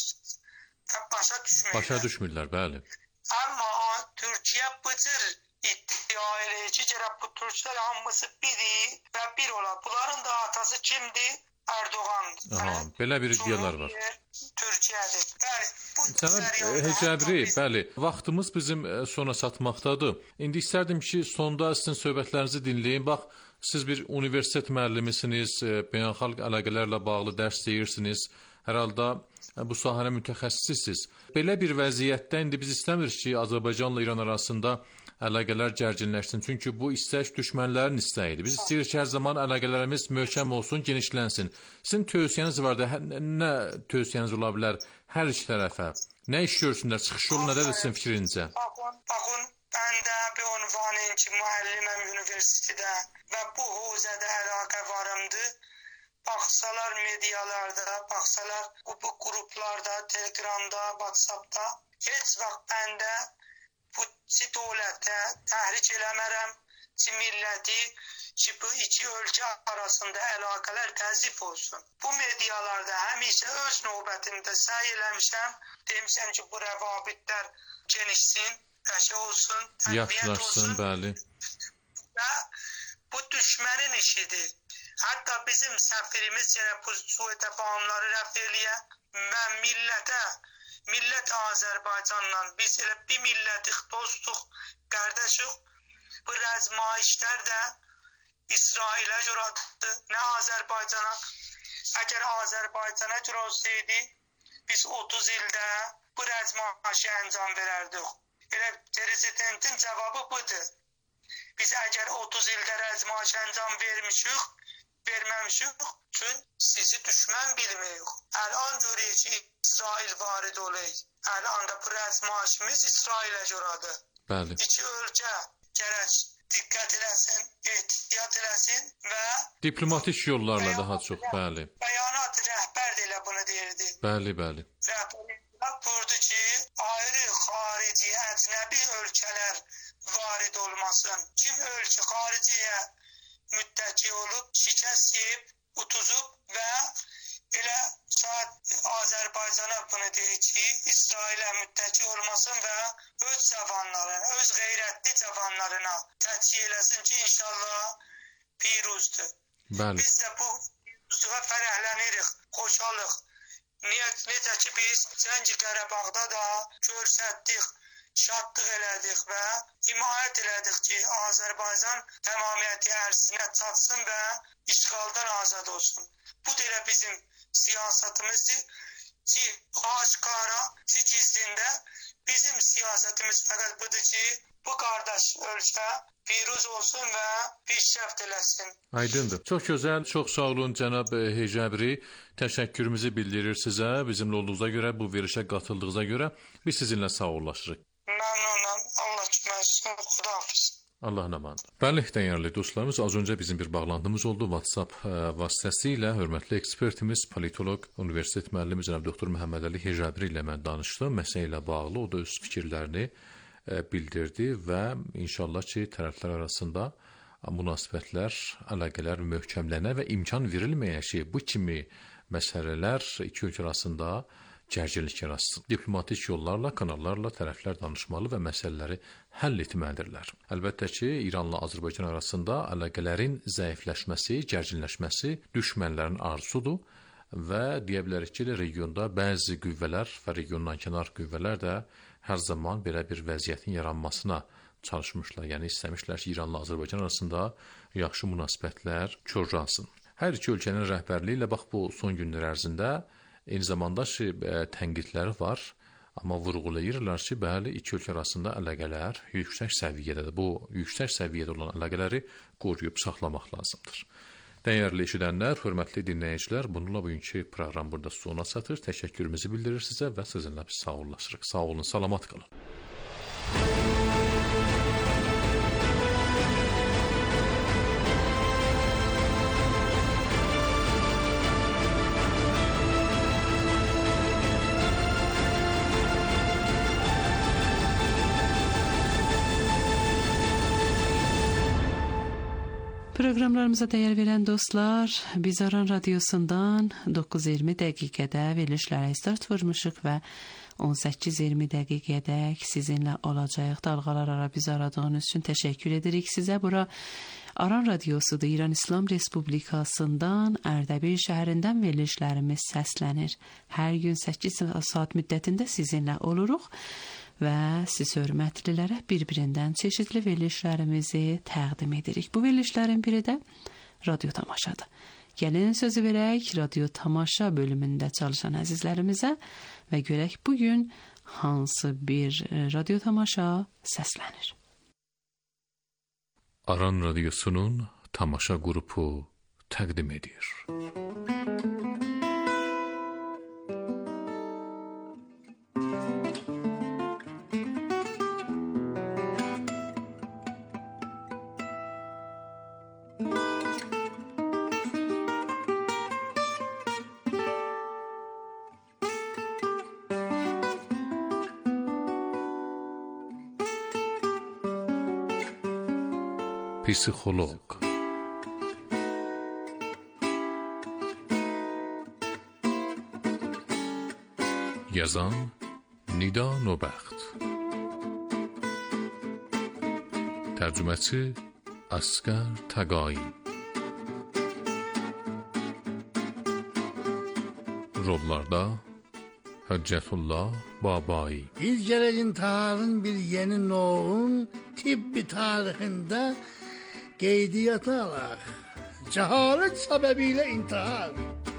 başa düşmürlər, bəli. Amma Türkiyə bu cür iddia eləyir ki, gərək bu Türklər hamısı biri və bir ola. Bunların da atası kimdir? Erdoğandır. Aha, belə bir iddialar var. Türkiyədir. Bəli, bu Cənab Hecəbri, bəli, vaxtımız bizim sona çatmaqdadır. İndi istərdim ki, sonda sizin söhbətlərinizi dinləyin. Bax, siz bir universitet müəllimisiniz, beynəlxalq əlaqələrlə bağlı dərs deyirsiniz. Hər halda bu sahədə mütəxəssissiniz. Belə bir vəziyyətdə indi biz istəmirik ki, Azərbaycanla İran arasında əlaqələr gərginləşsin. Çünki bu istək düşmənlərin istəyidir. Biz istəyirik ki, hər zaman əlaqələrimiz möhkəm olsun, genişlənsin. Sizin tövsiyəniz var da, nə tövsiyəniz ola bilər hər iki tərəfə? Nə iş görsünlər? Çıxış yolu nədədir sizin fikrincə? Bakın, ben de bir unvanım ki, müəlliməm üniversitede ve bu huzədə əlaqə varımdı. Baxsalar medialarda, baxsalar bu gruplarda, Telegramda, WhatsAppda heç vaxt bəndə bu dövlətə təhrik eləmərəm, milləti ki, bu iki ölkə arasında əlaqələr təzif olsun. Bu medialarda həmişə öz növbətində səy eləmişəm, demişəm ki, bu rəvabitlər genişsin, qəşə olsun, tərbiyət olsun. Bəli. Və bu düşmənin işidir. Hətta bizim səfirimiz yenə bu suetəfamları rəf eləyə və millət Azərbaycanla biz elə bir millətik, dostuq, qardaşıq. Bu rəzmayişlər də İsrailə cüratıdır, nə Azərbaycana. Əgər Azərbaycana görə olsaydı, biz 30 ildə bu rəzmayişi əncam verərdik. Elə prezidentin cavabı budur. Biz əgər 30 ildə rəzmayişi əncam verməmişik, çünki sizi düşmən bilmirik. Əlan görək ki, İsrail varid olayıq. Əlan da bu rəzmayişimiz İsrailə cüradır. Bəli. İki ölkə gərək diqqət eləsin, ehtiyat eləsin və diplomatik yollarla daha çox, bəli. Bəyanat rəhbər də elə bunu deyirdi. Bəli. Rəhbər buyurdu ki, ayrı xarici, əcnəbi ölkələr varid olmasın. Kim ölkə xariciyə müttəki olub, şikəst yiyib, utuzub və elə şahid Azərbaycana bunu deyir ki, İsrailə müttəki olmasın və öz cavanlarına, öz qeyrətli cavanlarına təçhiy eləsin ki, inşallah piruzdur. Bəli. Biz də bu piruzluğa fərəhlənirik, xoşalıq. Necə ki, biz Cəngi Qarabağda da görsətdik, şadlıq elədik və himayət elədik ki, Azərbaycan tamamiyyəti ərzinə çatsın və işğaldan azad olsun. Bu da elə bizim siyasetimizi ki, aşkara, ki gizlində bizim siyasetimiz fəqət budur ki, bu qardaş ölkə piruz olsun və pişrəft eləsin. Aydındır. Çox gözəl, çox sağ olun cənab Hicabri. Təşəkkürümüzü bildirir sizə, bizimlə olduğunuza görə, bu verilişə qatıldığınıza görə biz sizinlə sağollaşırıq. Məmnunam. Allah köməksin. Xudahafiz. Allahın amanı. Bəli, dəyərli dostlarımız, az öncə bizim bir bağlantımız oldu WhatsApp vasitəsilə. Hörmətli ekspertimiz, politoloq, universitet müəllimi cənab doktor Məhəmməd Əli Hicabri ilə mən danışdım. Məsələ ilə bağlı o da öz fikirlərini bildirdi və inşallah ki, tərəflər arasında münasibətlər, əlaqələr möhkəmlənə və imkan verilməyə ki, bu kimi məsələlər iki ölkə arasında gərginlik yaratsın. Diplomatik yollarla, kanallarla tərəflər danışmalı və məsələləri həll etməlidirlər. Əlbəttə ki, İranla Azərbaycan arasında əlaqələrin zəifləşməsi, gərginləşməsi düşmənlərin arzusudur və deyə bilərik ki, regionda bəzi qüvvələr və regiondan kənar qüvvələr də hər zaman belə bir vəziyyətin yaranmasına çalışmışlar. Yəni istəmişlər ki, İranla Azərbaycan arasında yaxşı münasibətlər korlansın. Hər iki ölkənin rəhbərliyi ilə bax bu son günlər ərzində eyni zamanda ki, tənqidləri var, amma vurğulayırlar ki, bəli, iki ölkə arasında əlaqələr yüksək səviyyədədir. Bu yüksək səviyyədə olan əlaqələri qoruyub saxlamaq lazımdır. Dəyərli eşidənlər, hörmətli dinləyicilər, bununla bugünkü proqram burada sona çatır. Təşəkkürümüzü bildirir sizə və sizinlə biz sağollaşırıq. Sağ olun, salamat qalın. Proqramlarımıza dəyər verən dostlar, biz Aran Radiosundan 9:20 dəqiqədə verilişlərə start vurmuşuq və 18:20 dəqiqədək sizinlə olacağıq. Dalğalar ara biz aradığınız üçün təşəkkür edirik sizə. Bura Aran Radiosudur, İran İslam Respublikasından Ərdəbil şəhərindən verilişlərimiz səslənir. Hər gün 8 saat müddətində sizinlə oluruq və siz hörmətlilərə bir-birindən çeşidli verilişlərimizi təqdim edirik. Bu verilişlərin biri də radio tamaşadır. Gəlin sözü verək radio tamaşa bölümündə çalışan əzizlərimizə və görək bugün hansı bir radio tamaşa səslənir. Aran Radyosu'nun tamaşa grubu təqdim edir. Psixoloq. Yazan Nida Nobəxt. Tərcüməçi Asqar Taqai. Rollarda Həccətullah Babai. Biz gərək intiharın bir yeni növün tibbi tarixində qeydiyyata alaq. Cəhalət səbəbilə intihar.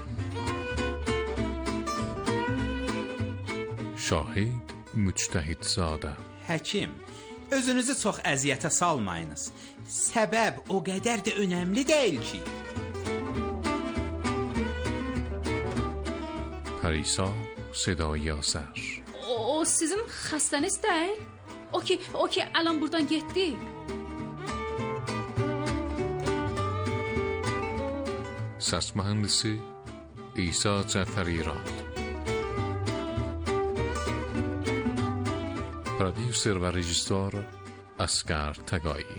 Şahid Müctəhidzadə. Həkim, özünüzü çox əziyyətə salmayınız. Səbəb o qədər də önəmli deyil ki. Pərisa Sedai Yasər. O sizin xəstəniz deyil? O ki alan buradan getdi. Səs mühəndisi İsa Cəfərirad. Prodüser və rejissor Asqar Taqai.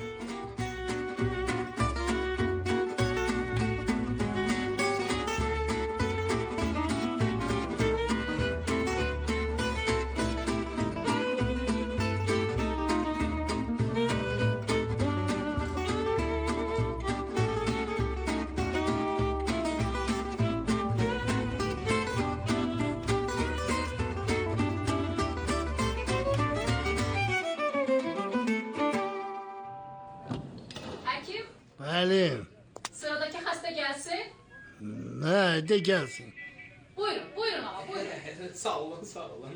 Bəli. Sıradakı xəstə gəlsin. Hə, de gəlsin. Buyurun ağa, buyurun. Sağ olun.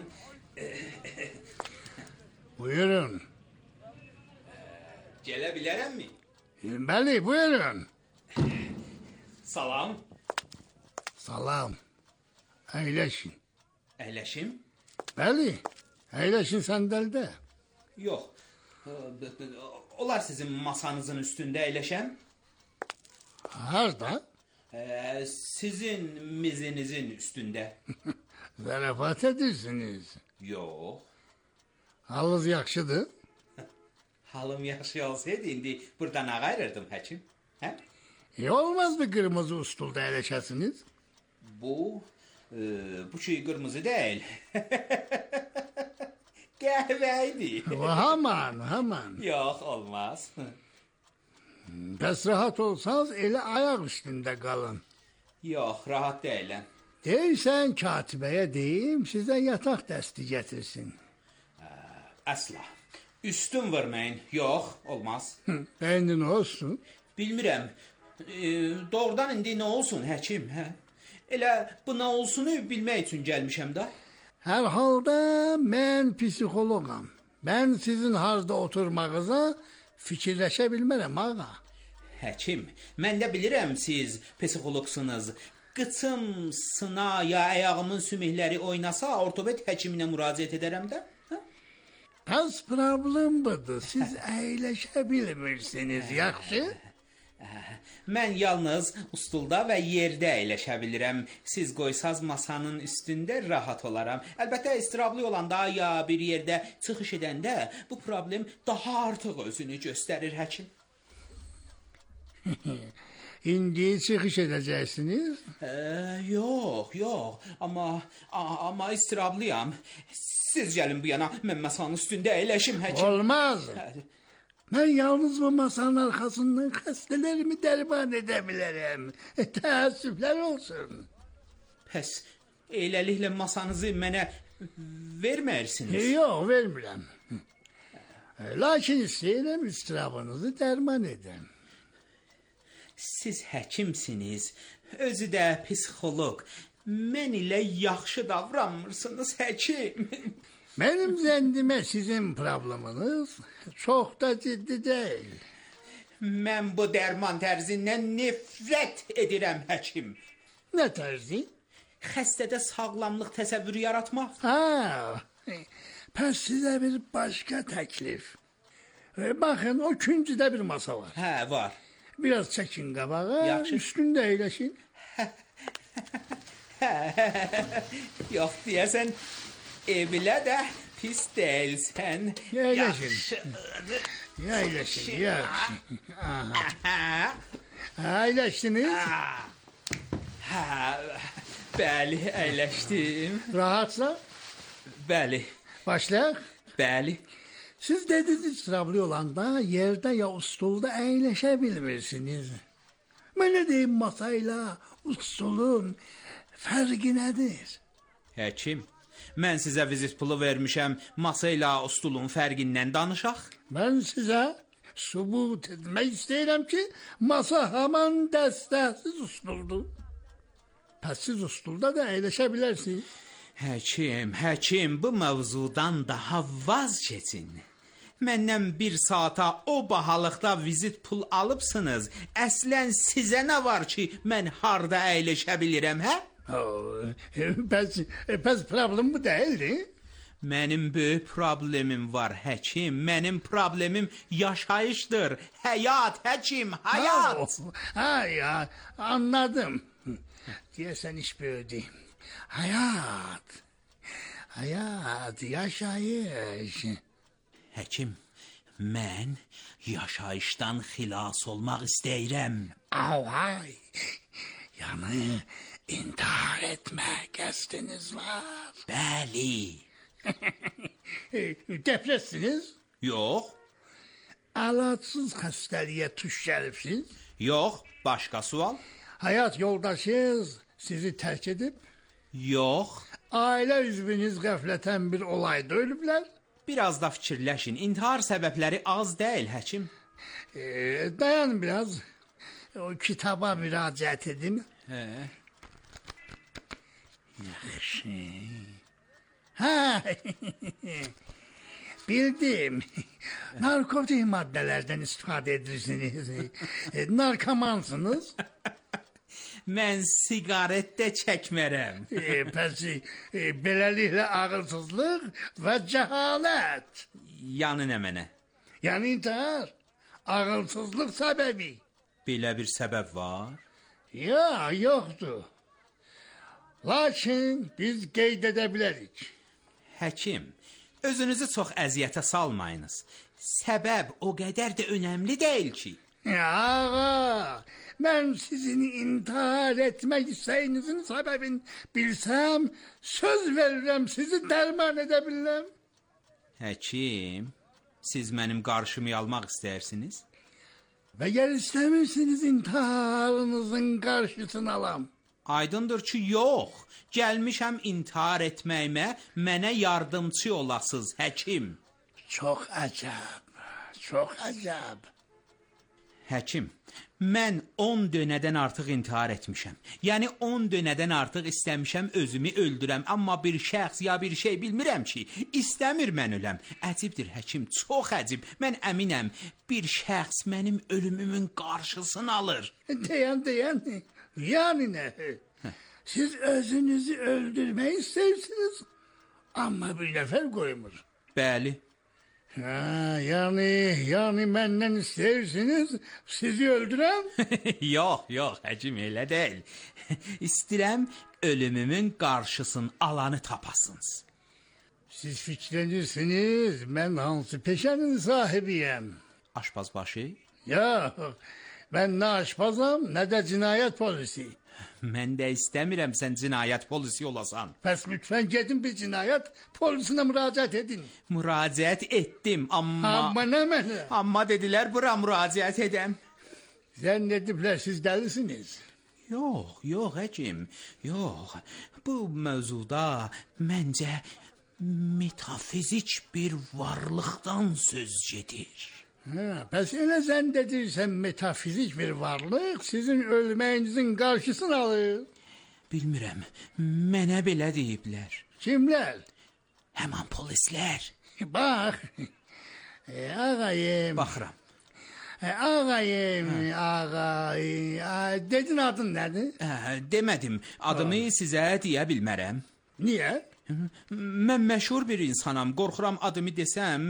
Buyurun. Gələ bilərəmmi? Bəli, buyurun. Salam. Salam. Əyləşin. Əyləşim? Bəli, əyləşin səndəldə. Yox. Olar sizin masanızın üstündə əyləşəm? Harda? Sizin mizinizin üstündə. Zarafat edirsiniz. Yox. Halınız yaxşıdır? Halım yaxşı olsaydı indi buradan ağayırırdım həkim. Hə? Olmaz mı qırmızı ustulda əyləşəsiniz? Bu şey qırmızı deyil. Qəhvəydi. Haman. Yox, olmaz. Bəs rahat olsanız elə ayaq üstündə qalın. Yox, rahat deyiləm. Deyirsən katibəyə deyim, sizə yataq dəsti gətirsin. Əsla. Üstün verməyin. Yox, olmaz. İndi nə olsun? Bilmirəm. Doğrudan indi nə olsun həkim, hə? Elə bu nə olsunu bilmək üçün gəlmişəm də. Hər halda mən psixoloqam. Mən sizin harda oturmağınıza fikirləşə bilmərəm ağa. Həkim, mən də bilirəm siz psixoloqsunuz. Qıçım sına ya ayağımın sümükləri oynasa ortoped həkiminə müraciət edərəm də. Pəs problem budur. Siz əyləşə bilmirsiniz, yaxşı? Mən yalnız stulda və yerdə əyləşə bilirəm. Siz qoysaz masanın üstündə rahat olaram. Əlbəttə istirablı olanda ya bir yerdə çıxış edəndə bu problem daha artıq özünü göstərir həkim. İndi çıxış edəcəksiniz? Yox. Amma istirablıyam. Siz gəlin bu yana, mən masanın üstündə əyləşim həkim. Olmaz. Mən yalnız bu masanın arxasından xəstələrimi dərman edə bilərəm. Təəssüflər olsun. Pəs, eləliklə masanızı mənə verməyirsiniz. Yox, vermirəm. Lakin istəyirəm istirabınızı dərman edəm. Siz həkimsiniz. Özü də psixoloq. Mən ilə yaxşı davranmırsınız, həkim. Benim zəndimə sizin probleminiz çox da ciddi deyil. Mən bu dərman tərzindən nifrət edirəm, həkim. Nə tərzi? Xəstədə sağlamlıq təsəvvürü yaratmaq. Pəs sizə bir başqa təklif. Baxın, o küncüdə bir masa var. Hə, var. Biraz çəkin qabağa, Yaxşı. üstündə əyləşin. Yox, deyəsən, evlə də pis deyilsən. Əyləşin. Əyləşin, yaxşı. Əyləşdiniz? Bəli, əyləşdim. Rahatsa? Bəli, Başlayaq. bəli. Siz dediniz trabli olanda yerdə ya stulda əyləşə bilmirsiniz. Mən nə deyim, masayla stulun fərqi nədir? Həkim, mən sizə vizit pulu vermişəm, masa ilə stulun fərqindən danışaq. Mən sizə sübut etmək istəyirəm ki, masa haman dəstəsiz stuldur. Pəs siz stulda da əyləşə bilərsiniz. Həkim, bu mövzudan daha vaz keçin. Məndən bir saata o bahalıqda vizit pul alıbsınız. Əslən sizə nə var ki, mən harda əyləşə bilirəm, hə? Pəs problem bu deyildi. Mənim böyük problemim var, həkim. Mənim problemim yaşayışdır. Həyat, həkim, həyat. Ya, anladım. Deyəsən iş böyüdü. Hayat, yaşayış. Həkim, mən yaşayışdan xilas olmaq istəyirəm. Ay, yəni intihar etmə qəsdiniz var. Bəli. Depressiniz? Yox, Əlacsız xəstəliyə tuş gəlibsiniz? yox, başqa sual? Hayat yoldaşınız sizi tərk edib? Yox. Ailə üzvünüz qəflətən bir olayda ölüblər? Biraz da fikirləşin. İntihar səbəbləri az deyil, həkim. Dayan biraz. O kitaba müraciət edin. Yaxşı. Bildim. Narkotik maddələrdən istifadə edirsiniz. Narkomansınız. Mən sigaret də çəkmərəm. Pəs beləliklə ağılsızlıq və cəhalət. Yəni nə mənə? Yəni intihar. Ağılsızlıq səbəbi. Belə bir səbəb var? Ya, yoxdur. Lakin biz qeyd edə bilərik. Həkim, özünüzü çox əziyyətə salmayınız. Səbəb o qədər də önəmli deyil ki. Ağa, mən sizin intihar etmək istəyinizin səbəbini bilsəm, söz verirəm sizi dərman edə bilirəm. Həkim, siz mənim qarşımı almaq istəyirsiniz? Və gəl istəmirsiniz intiharınızın qarşısını alam. Aydındır ki, yox. Gəlmişəm intihar etməyimə, mənə yardımçı olasınız, həkim. Çox əcəb, çox əcəb. Həkim, mən 10 dönədən artıq intihar etmişəm. Yəni 10 dönədən artıq istəmişəm özümü öldürəm, amma bir şəxs ya bir şey bilmirəm ki, istəmir mən öləm. Əcibdir həkim, çox əcib. Mən əminəm, bir şəxs mənim ölümümün qarşısını alır. Deyən, yəni nə? Siz özünüzü öldürmək istəyirsiniz, amma bir nəfər qoymur. Bəli. Yəni məndən istəyirsiniz, sizi öldürəm? Yox, həkim, elə deyil. İstəyirəm ölümümün qarşısını alanı tapasınız. Siz fikirlənirsiniz, mən hansı peşənin sahibiyəm? Aşpazbaşı? Yox, mən nə aşpazam, nə də cinayət polisi. Mən də istəmirəm sən cinayət polisi olasan. Pəs lütfən gedin bir cinayət polisinə müraciət edin. Müraciət etdim, amma... Amma nə mənə? Amma dedilər bura müraciət edəm. Zənn ediblər, siz dəlisiniz. Yox, həkim, yox. Bu mövzuda məncə metafizik bir varlıqdan söz gedir. Bəs elə zənn edirsən metafizik bir varlıq sizin ölməyinizin qarşısını alır. Bilmirəm, mənə belə deyiblər. Kimlər? Həman polislər. Bax, ağayım. Baxıram. Ağayım, dedin adın nədir? Demədim, adımı sizə deyə bilmərəm. Niyə? Mən məşhur bir insanam, qorxuram adımı desəm...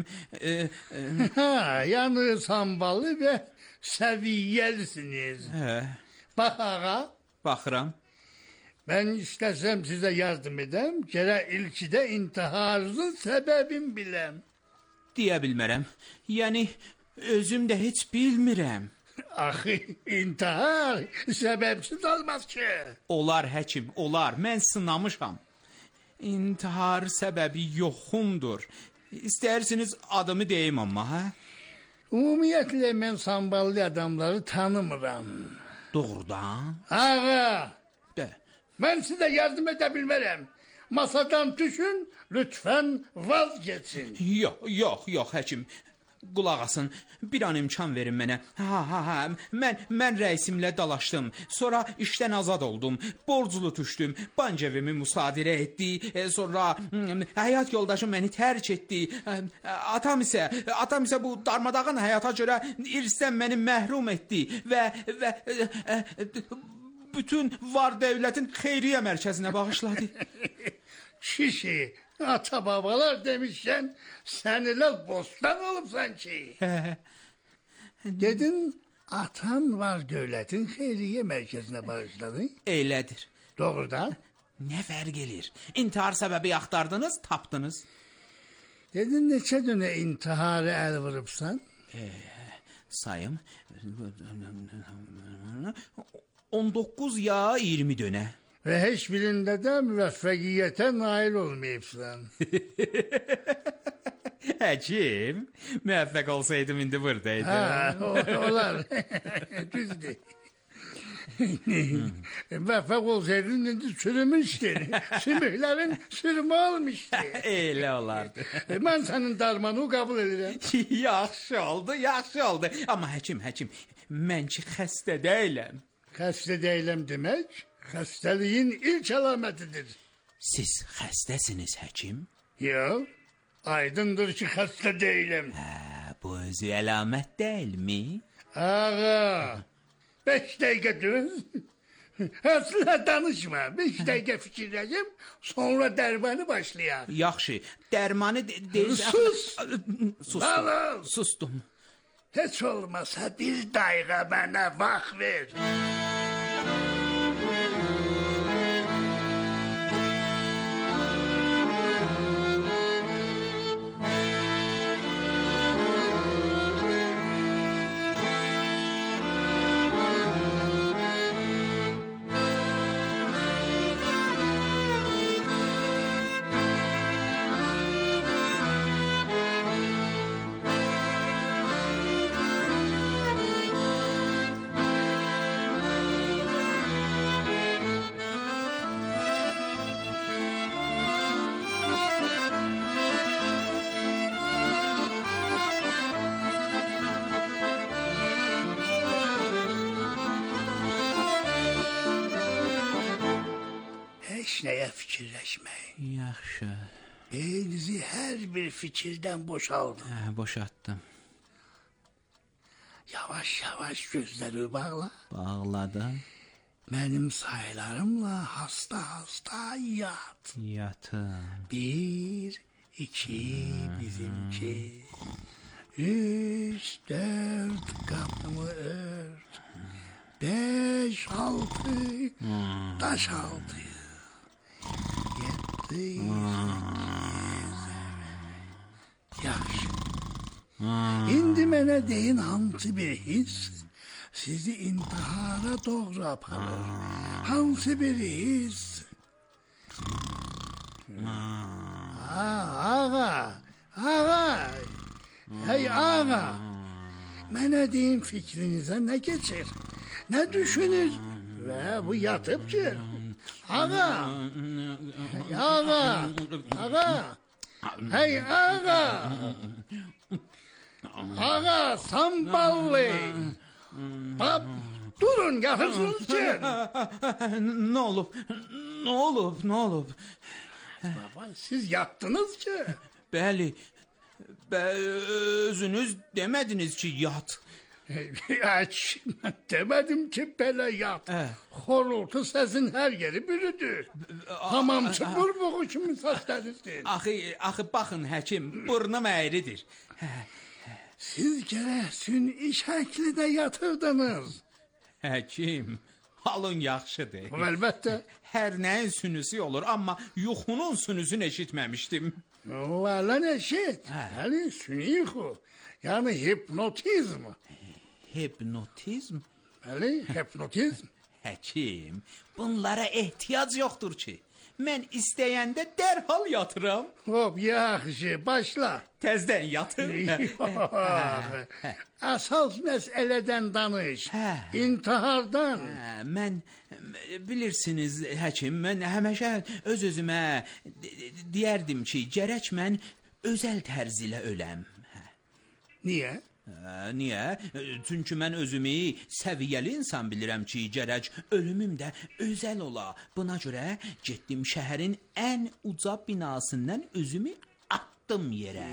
Yəni samballı və səviyyəlisiniz. Bax, ağa. Baxıram. Mən istəsəm sizə yardım edəm, gərək ilkidə intiharınızın səbəbini biləm. Deyə bilmərəm, yəni özüm də heç bilmirəm. Axı, intihar səbəbsiz olmaz ki. Olar həkim, olar, mən sınamışam. İntihar səbəbi yoxumdur. İstəyirsiniz adımı deyim amma, hə? Ümumiyyətlə mən samballı adamları tanımıram. Doğrudan? Ağa! De. Mən sizə yardım edə bilmərəm. Masadan düşün, lütfən vazgeçin. Yox, həkim. Qulaq asın, bir an imkan verin mənə. Mən rəisimlə dalaşdım. Sonra işdən azad oldum. Borclu düşdüm. Bancevimi müsadirə etdi. Sonra həyat yoldaşım məni tərk etdi. Atam isə bu darmadağın həyata görə irsdən məni məhrum etdi və bütün var dövlətin xeyriyyə mərkəzinə bağışladı. Kişi, ata-babalar demişkən, sən elə bostan olubsan ki. Dedin, atan var dövlətin xeyriyyə mərkəzinə bağışladı. Elədir. Doğrudan? Nə fərq edir? İntihar səbəbi axtardınız, tapdınız. Dedin, neçə dönə intiharı əl vurubsan? Sayım. 19 ya 20 dönə. Və heç birində də müvəffəqiyyətə nail olmayıbsan. Həkim, müvəffəq olsaydım indi buradaydım. Olar. Düzdür. Müvəffəq olsaydın indi sürümüşdür. Sümüklərin sürümü olmuşdu. Elə olardı. Mən sənin darmanı qəbul edirəm. Yaxşı oldu. Amma həkim, mən ki xəstə deyiləm. Xəstə deyiləm demək, xəstəliyin ilk əlamətidir. Siz xəstəsiniz, həkim? Yox, aydındır ki, xəstə deyiləm. Bu özü əlamət deyilmi? Ağa, 5 dəqiqə döz. Əslə danışma, 5 dəqiqə fikirləşim, sonra dərmanı başlayaq. Yaxşı, dərmanı... Sus! Sustum. Heç olmasa bir dəqiqə mənə vaxt ver. Heç nəyə fikirləşmək. Yaxşı. Beyninizi hər bir fikirdən boşaldın. Boşaltdım. Yavaş-yavaş gözləri bağla. Bağladım. Mənim sayılarımla hasta-hasta yat. Yatım. 1, 2, bizimki. 3, 4, qapımı ört. 5, 6, daş altı. 7, 8, yaxşı. İndi mənə deyin hansı bir his sizi intihara doğru aparır. Hansı bir his? Ağa. Hey ağa. Mənə deyin fikrinizə nə keçir? Nə düşünür? Və bu yatıb ki? Ağa. Hey ağa. Ağa, samballı. Bab, durun, yatırsınız ki. Nə olub? Nə olub? Nə olub? Baba, siz yattınız ki. Bəli. Özünüz demədiniz ki, yat. Aç, demedim ki belə yat. Xorultu səsin hər yeri bürüdü. Hamamçı qurbuğu kimi səslənirsin. Axı baxın həkim, burnum əyridir. Siz gərək sünni şəkildə yatırdınız. Həkim, halın yaxşıdır. Əlbəttə. Hər nəyin sünüsü olur, amma yuxunun sünüsünü eşitməmişdim. Valla eşit. Həli sünni yuxu. Yəni hipnotizm. Hipnotizm? Bəli, hipnotizm. Həkim, bunlara ehtiyac yoxdur ki. Mən istəyəndə dərhal yatıram. Hop, yaxşı, başla. Təzdən yatır. Əsas məsələdən danış. İntihardan. Mən, bilirsiniz, həkim, mən həmişə öz-özümə deyərdim ki, gərək mən özəl tərz ilə öləm. Niyə? Niyə? Çünki mən özümü səviyyəli insan bilirəm ki, gərək ölümüm də özəl ola. Buna görə getdim şəhərin ən uca binasından özümü atdım yerə.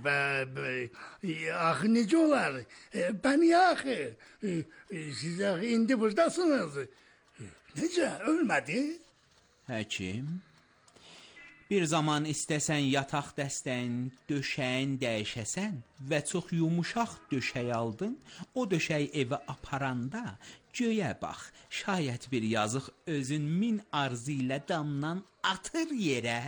Axı necə olar? Bən yaxı. Siz indi buradasınız. Necə, ölmədi? Həkim, bir zaman istəsən yataq dəstəyin, döşəyin dəyişəsən və çox yumuşaq döşək aldın, o döşək evə aparanda göyə bax, şayət bir yazıq özün min arzu ilə damdan atır yerə.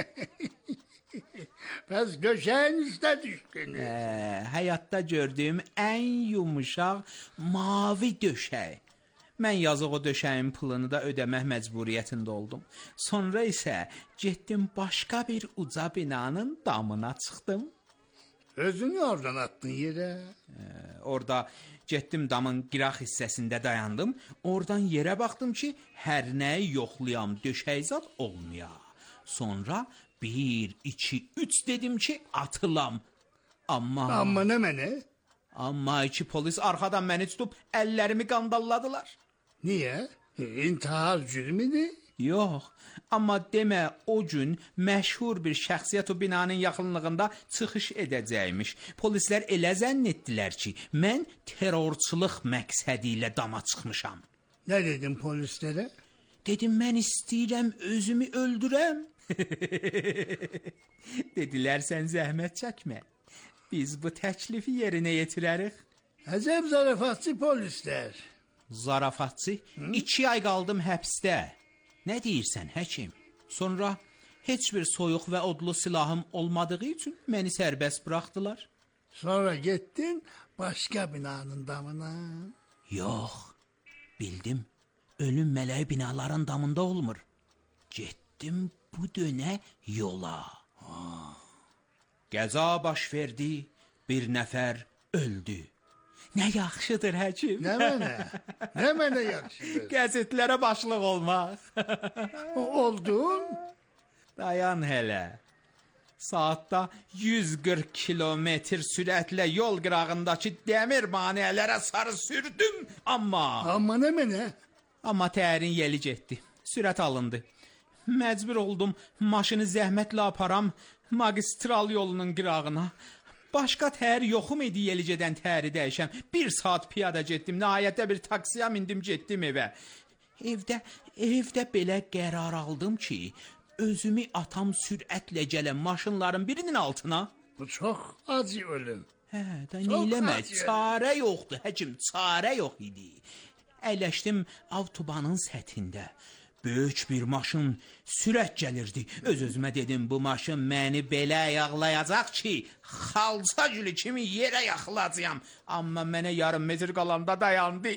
Bəs döşəyin üstə düşdünüz. Həyatda gördüyüm ən yumuşaq mavi döşək. Mən yazıq o döşəyin pulunu da ödəmək məcburiyyətində oldum. Sonra isə getdim başqa bir uca binanın damına çıxdım. Özünü oradan attın yerə. Orada getdim damın qıraq hissəsində dayandım. Oradan yerə baxdım ki, hər nəyi yoxlayam, döşək zad olmaya. Sonra 1, 2, 3 dedim ki, atılam. Amma nə mənə? Amma 2 polis arxadan məni tutub əllərimi qandalladılar. Niyə? İntihar cürmidir? Yox, amma demə o gün məşhur bir şəxsiyyət o binanın yaxınlığında çıxış edəcəkmiş. Polislər elə zənn etdilər ki, mən terrorçuluq məqsədi ilə dama çıxmışam. Nə dedim polislərə? Dedim, mən istəyirəm özümü öldürəm. Dedilər, sən zəhmət çəkmə. Biz bu təklifi yerinə yetirərik. Əcəb zarafatçı polislər. Zarafatçı? 2 ay qaldım həbsdə. Nə deyirsən, həkim? Sonra heç bir soyuq və odlu silahım olmadığı üçün məni sərbəst buraxdılar. Sonra getdin başqa binanın damına. Yox, bildim, ölüm mələyi binaların damında olmur. Getdim bu dönə yola. Qəza baş verdi, bir nəfər öldü. Nə yaxşıdır, həkim? Nə mənə yaxşıdır? Qəzetlərə başlıq olmaq. Oldun? Dayan hələ. Saatda 140 kilometr sürətlə yol qırağındakı dəmir maneələrə sarı sürdüm, amma... Amma nə mənə? Amma tərin yeli getdi, sürət alındı. Məcbur oldum maşını zəhmətlə aparam magistral yolunun qırağına. Başqa təhər yoxum idi yeli gedən təhəri dəyişəm. 1 saat piyada getdim, nəhayətdə bir taksiya mindim, getdim evə. Evdə belə qərar aldım ki, özümü atam sürətlə gələn maşınların birinin altına. Bu çox acı ölüm. Neyləmək, çarə yoxdur, həkim, çarə yox idi. Əyləşdim avtobanın səthində. Böyük bir maşın sürət gəlirdi. Öz-özümə dedim, bu maşın məni belə ayaqlayacaq ki, xalça gülü kimi yerə yaxılacağam. Amma mənə yarım metr qalanda dayandı.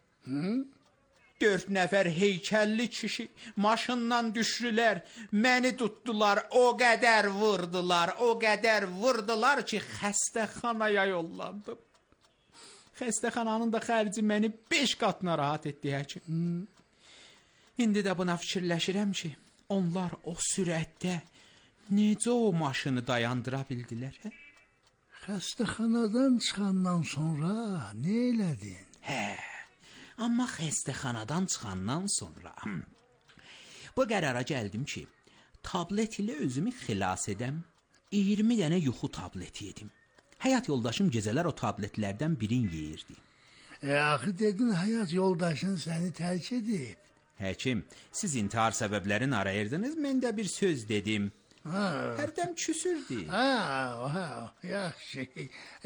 4 nəfər heykəlli kişi maşından düşdülər, məni tutdular, o qədər vurdular ki, xəstəxanaya yollandım. Xəstəxananın da xərci məni 5 qat narahat etdi, həkim. İndi də buna fikirləşirəm ki, onlar o sürətdə necə o maşını dayandıra bildilər, hə? Xəstəxanadan çıxandan sonra nə elədin? Amma xəstəxanadan çıxandan sonra bu qərara gəldim ki, tablet ilə özümü xilas edəm, 20 dənə yuxu tableti yedim. Həyat yoldaşım gecələr o tabletlərdən birini yeyirdi. Axı dedin həyat yoldaşın səni tərk edib. Həkim, siz intihar səbəblərini arayırdınız, mən də bir söz dedim. Hərdən küsürdü. Yaxşı.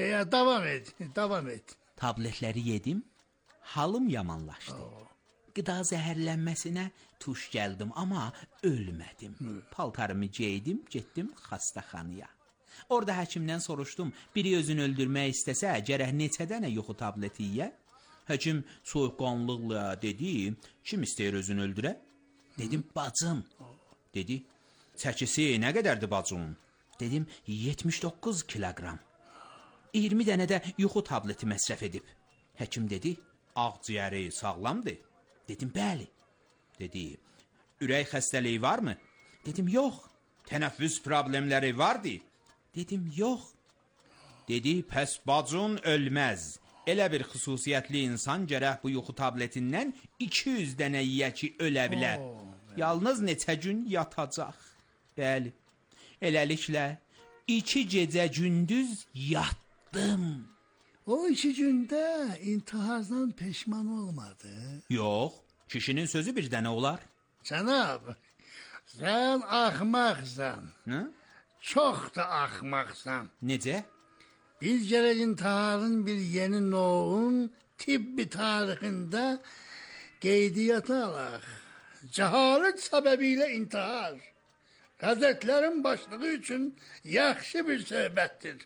Davam et. Tabletləri yedim, halım yamanlaşdı. Qida zəhərlənməsinə tuş gəldim, amma ölmədim. Paltarımı geydim, getdim xəstəxanaya. Orada həkimdən soruşdum, biri özünü öldürmək istəsə, gərək neçə dənə yuxu tableti yeyə? Həkim soyuqqanlıqla dedi, kim istəyir özünü öldürə? Dedim, bacım. Dedi, çəkisi nə qədərdir bacım? Dedim, 79 kiloqram. 20 dənə də yuxu tableti məsrəf edib. Həkim dedi, ağciyəri sağlamdır. Dedim, bəli. Dedi, ürək xəstəliyi varmı? Dedim, yox. Tənəffüs problemləri vardı. Dedim, yox. Dedi, pəs bacın ölməz. Elə bir xüsusiyyətli insan gərək bu yuxu tabletindən 200 dənə yiyə ki, ölə bilər. Yalnız neçə gün yatacaq. Bəli, eləliklə 2 gecə gündüz yatdım. O 2 gündə intihardan peşman olmadı. Yox, kişinin sözü bir dənə olar. Cənab, sən axmaqsan. Nə? Çox da axmaqsan. Necə? Biz gərək intiharın bir yeni növün tibbi tarixində qeydiyyata alaq. Cəhalət səbəbilə intihar. Qəzetlərin başlığı üçün yaxşı bir söhbətdir.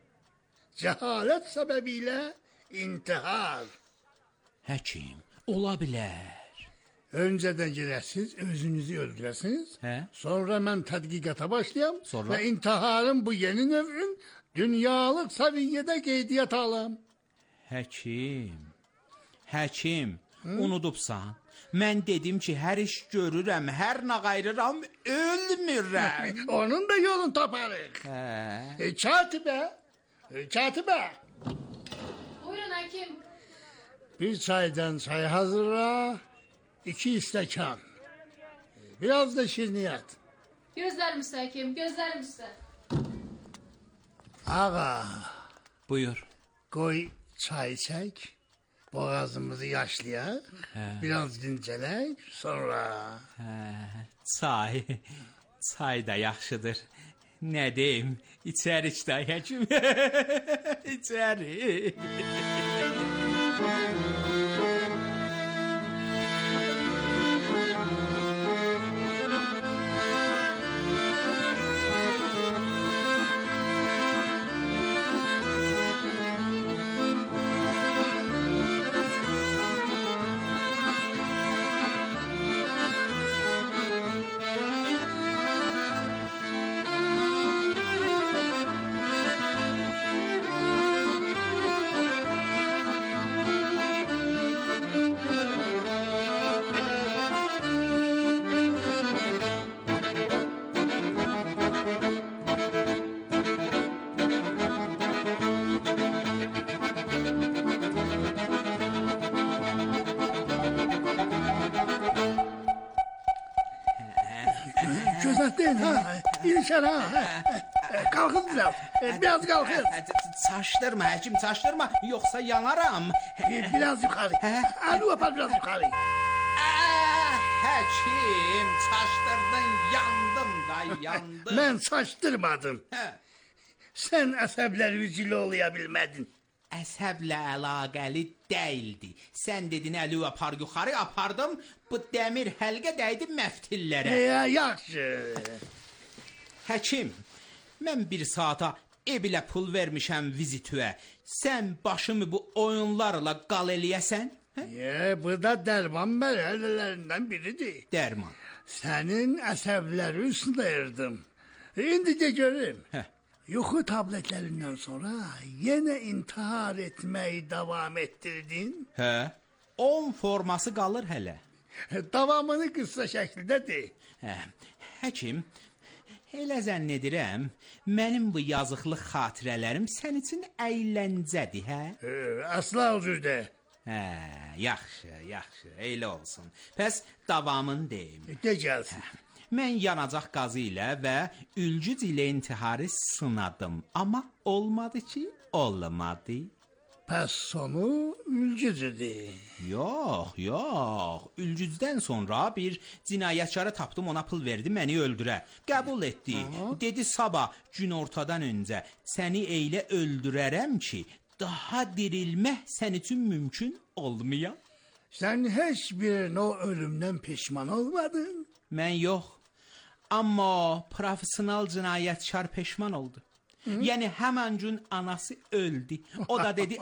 Cəhalət səbəbilə intihar. Həkim, ola bilər. Öncədən girəsiz, özünüzü öldürəsiniz. Sonra mən tədqiqata başlayam və intiharın bu yeni növün dünyalıq səviyyədə qeydiyyat alam. Həkim, unudubsan. Mən dedim ki, hər iş görürəm, hər nə qayırıram, ölmürəm. Onun da yolunu taparıq. Katibə. Buyurun həkim. Bir çaydan çay hazırla, 2 stəkan. Biraz da şirniyyat. Gözlərim üstə həkim, gözlərim üstə. Ağa. Buyur. Qoy çay çək, boğazımızı yaşlayaq, biraz dincələk, sonra... Çay da yaxşıdır. Nə deyim, içərik də həkim, içərik. Gözətdin, İlişər, qalxın biraz qalxın. Çaşdırma, həkim, çaşdırma, yoxsa yanaram. Biraz yuxarı, əli öpər biraz yuxarı. Həkim, çaşdırdın, yandım. Mən çaşdırmadım. Sən əsəblər üzülü olaya bilmədin. Əsəblə əlaqəli deyildi. Sən dedin əli apar yuxarı, apardım, bu dəmir həlqə dəydi məftillərə. Yaxşı. Həkim, mən bir saata ebilə pul vermişəm vizitüə. Sən başımı bu oyunlarla qal eləyəsən? Bu da dərman mərhələlərindən biridir. Dərman. Sənin əsəbləri üstünəyirdim. İndi də görüm. Yuxu tabletlərindən sonra yenə intihar etməyi davam etdirdin? 10 forması qalır hələ. Davamını qısa şəkildə de. Həkim, Elə zənn edirəm, mənim bu yazıqlıq xatirələrim sən üçün əyləncədir, hə? Asla o cürdə. Hə, yaxşı, yaxşı, elə olsun. Pəs davamını deyim. De gəlsin. Mən yanacaq qazı ilə və ülgüc ilə intiharı sınadım, amma olmadı ki, olmadı. Pəs sonu ülgücüdür. Yox, yox. Ülgücdən sonra bir cinayətkarı tapdım, ona pul verdi, məni öldürə. Qəbul etdi. Dedi sabah günortadan öncə səni elə öldürərəm ki, daha dirilmək sən üçün mümkün olmaya. Sən heç bir o ölümdən peşman olmadın. Mən yox. Amma professional cinayətkar peşman oldu. Yəni həmən gün anası öldü. O da dedi